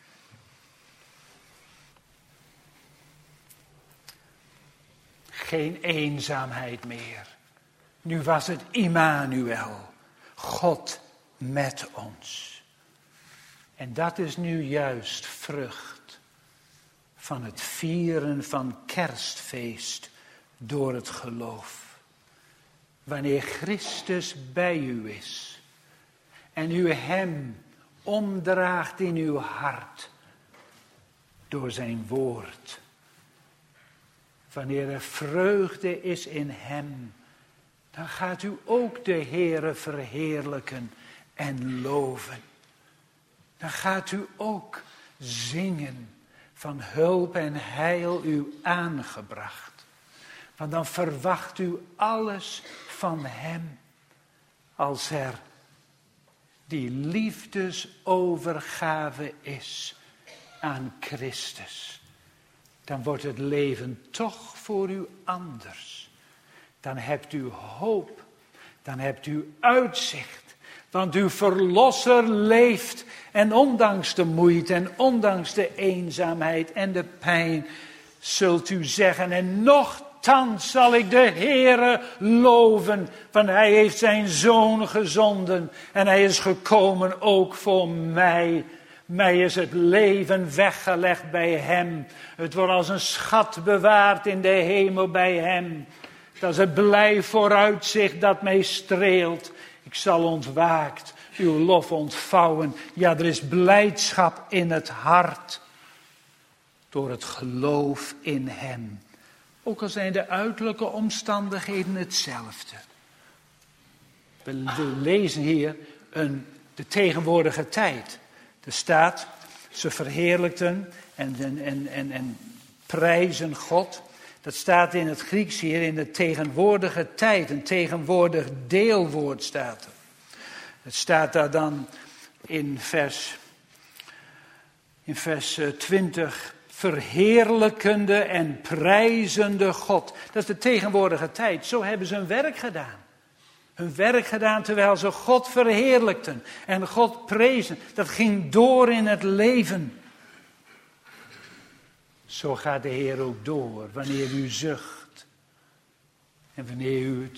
Speaker 1: Geen eenzaamheid meer. Nu was het Immanuel, God met ons. En dat is nu juist vrucht van het vieren van kerstfeest door het geloof. Wanneer Christus bij u is en u hem omdraagt in uw hart door zijn woord. Wanneer er vreugde is in hem, dan gaat u ook de Heere verheerlijken en loven. Dan gaat u ook zingen van hulp en heil u aangebracht. Want dan verwacht u alles van hem. Als er die liefdesovergave is aan Christus. Dan wordt het leven toch voor u anders. Dan hebt u hoop. Dan hebt u uitzicht. Want uw verlosser leeft. En ondanks de moeite en ondanks de eenzaamheid en de pijn. Zult u zeggen, en nochtans zal ik de Heere loven. Want hij heeft zijn zoon gezonden. En hij is gekomen ook voor mij. Mij is het leven weggelegd bij hem. Het wordt als een schat bewaard in de hemel bij hem. Dat is het blij vooruitzicht dat mij streelt. Ik zal ontwaakt uw lof ontvouwen. Ja, er is blijdschap in het hart. Door het geloof in hem. Ook al zijn de uiterlijke omstandigheden hetzelfde. We lezen hier de tegenwoordige tijd. Er staat, ze verheerlijkten en prijzen God. Dat staat in het Grieks hier in de tegenwoordige tijd. Een tegenwoordig deelwoord staat er. Het staat daar dan in vers 20. Verheerlijkende en prijzende God. Dat is de tegenwoordige tijd. Zo hebben ze hun werk gedaan. Hun werk gedaan terwijl ze God verheerlijkten en God prezen. Dat ging door in het leven. Zo gaat de Heer ook door wanneer u zucht. En wanneer u het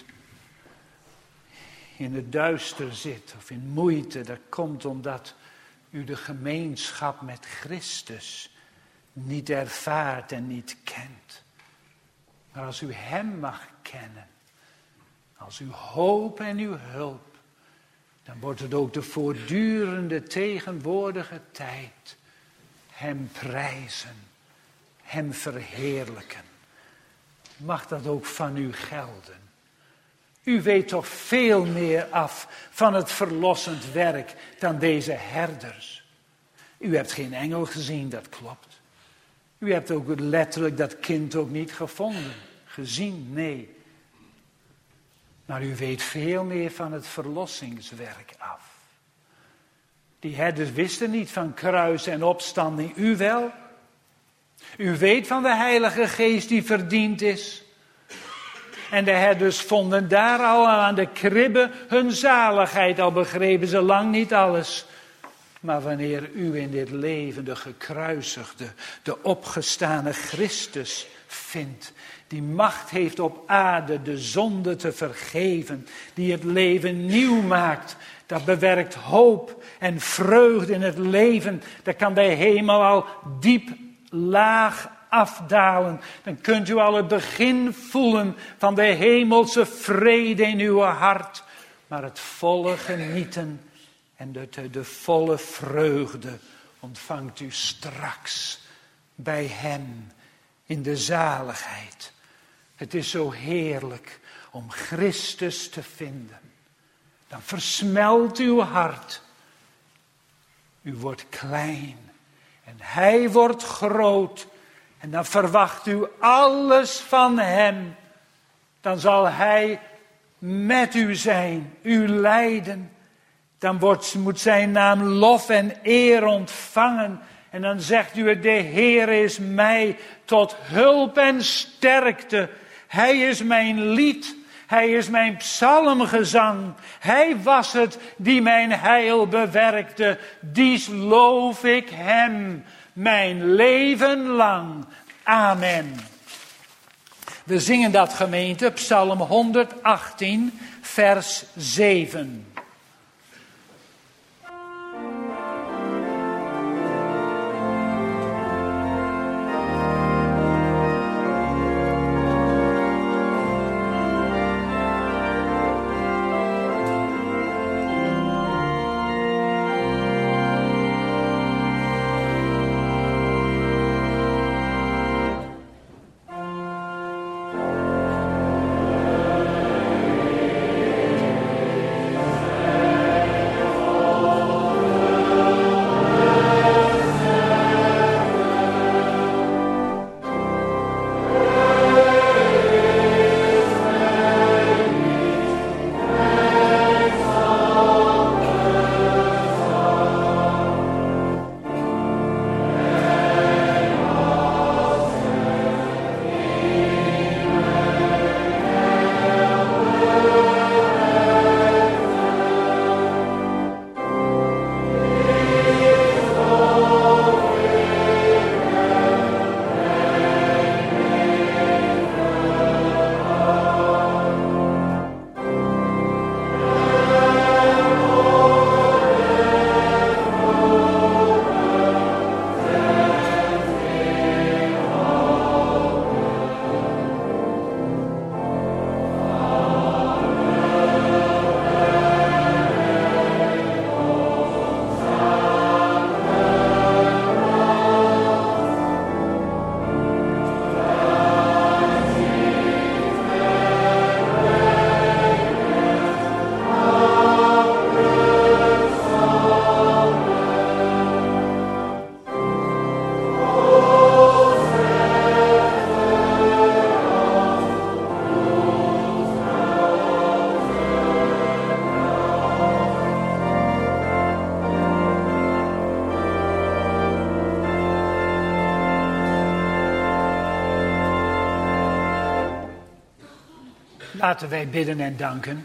Speaker 1: in het duister zit of in moeite. Dat komt omdat u de gemeenschap met Christus niet ervaart en niet kent. Maar als u hem mag kennen. Als uw hoop en uw hulp, dan wordt het ook de voortdurende tegenwoordige tijd. Hem prijzen, hem verheerlijken. Mag dat ook van u gelden? U weet toch veel meer af van het verlossend werk dan deze herders. U hebt geen engel gezien, dat klopt. U hebt ook letterlijk dat kind ook niet gevonden, gezien, nee. Maar u weet veel meer van het verlossingswerk af. Die herders wisten niet van kruis en opstanding. U wel? U weet van de Heilige Geest die verdiend is. En de herders vonden daar al aan de kribbe hun zaligheid. Al begrepen ze lang niet alles. Maar wanneer u in dit leven de gekruisigde, de opgestane Christus vindt. Die macht heeft op aarde de zonde te vergeven. Die het leven nieuw maakt. Dat bewerkt hoop en vreugde in het leven. Dat kan de hemel al diep laag afdalen. Dan kunt u al het begin voelen van de hemelse vrede in uw hart. Maar het volle genieten en de volle vreugde ontvangt u straks bij hem in de zaligheid. Het is zo heerlijk om Christus te vinden. Dan versmelt uw hart. U wordt klein en hij wordt groot. En dan verwacht u alles van hem. Dan zal hij met u zijn, u leiden. Dan moet zijn naam lof en eer ontvangen. En dan zegt u het, de Heer is mij tot hulp en sterkte. Hij is mijn lied. Hij is mijn psalmgezang. Hij was het die mijn heil bewerkte. Dies loof ik hem mijn leven lang. Amen. We zingen dat, gemeente, Psalm 118, vers 7. Laten wij bidden en danken.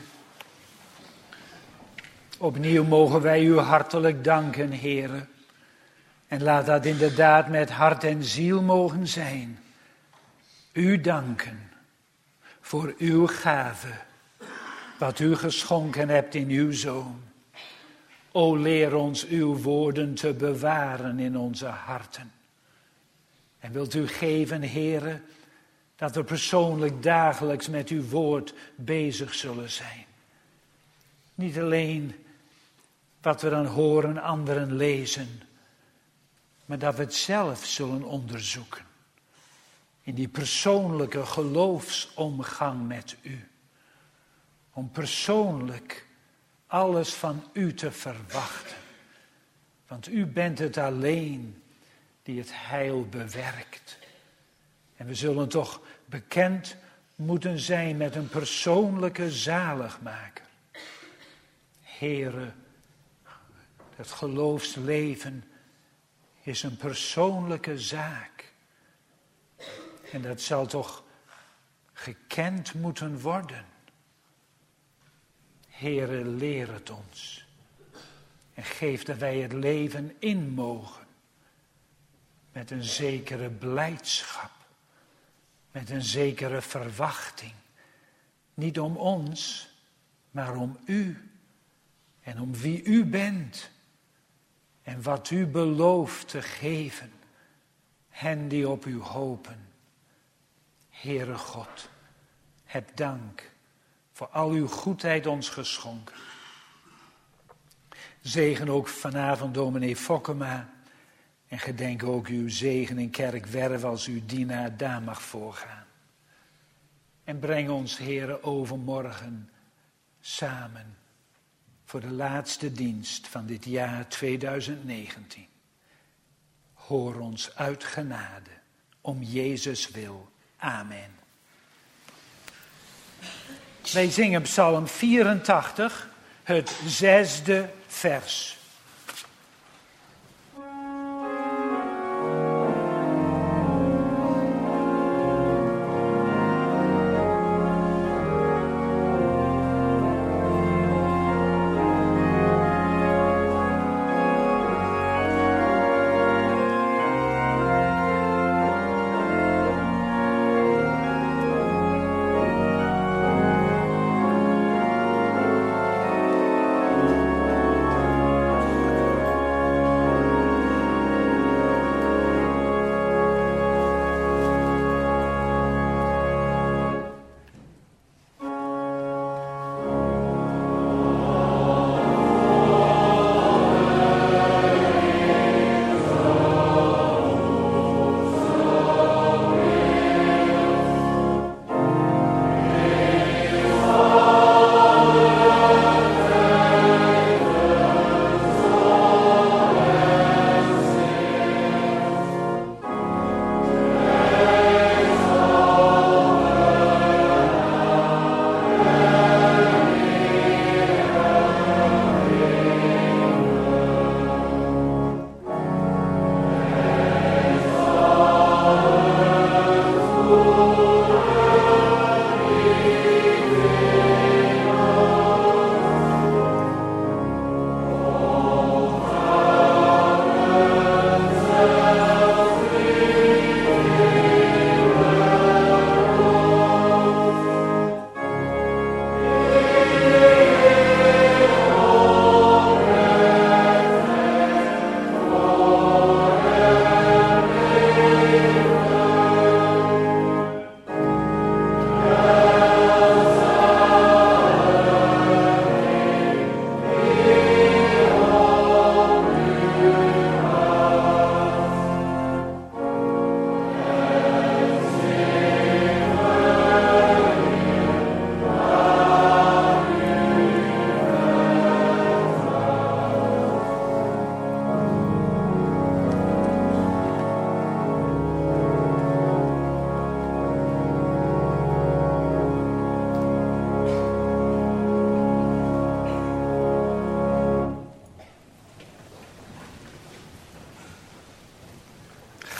Speaker 1: Opnieuw mogen wij u hartelijk danken, Heere. En laat dat inderdaad met hart en ziel mogen zijn. U danken voor uw gave, wat u geschonken hebt in uw Zoon. O, leer ons uw woorden te bewaren in onze harten. En wilt u geven, Heere, dat we persoonlijk dagelijks met uw woord bezig zullen zijn. Niet alleen wat we dan horen anderen lezen, maar dat we het zelf zullen onderzoeken. In die persoonlijke geloofsomgang met u. Om persoonlijk alles van u te verwachten. Want u bent het alleen die het heil bewerkt. En we zullen toch bekend moeten zijn met een persoonlijke zaligmaker. Heere, het geloofsleven is een persoonlijke zaak. En dat zal toch gekend moeten worden. Heere, leer het ons. En geef dat wij het leven in mogen. Met een zekere blijdschap. Met een zekere verwachting. Niet om ons, maar om u. En om wie u bent. En wat u belooft te geven. Hen die op u hopen. Heere God, heb dank voor al uw goedheid ons geschonken. Zegen ook vanavond dominee Fokkema. En gedenk ook uw zegen in Kerkwerf als uw dienaar daar mag voorgaan. En breng ons, Heere, overmorgen samen voor de laatste dienst van dit jaar 2019. Hoor ons uit genade, om Jezus wil. Amen. Wij zingen Psalm 84, het 6e vers.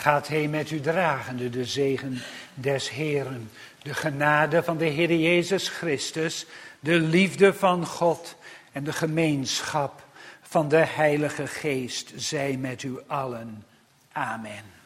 Speaker 1: gaat hij met u dragende de zegen des Heeren. De genade van de Heer Jezus Christus, de liefde van God en de gemeenschap van de Heilige Geest zij met u allen. Amen.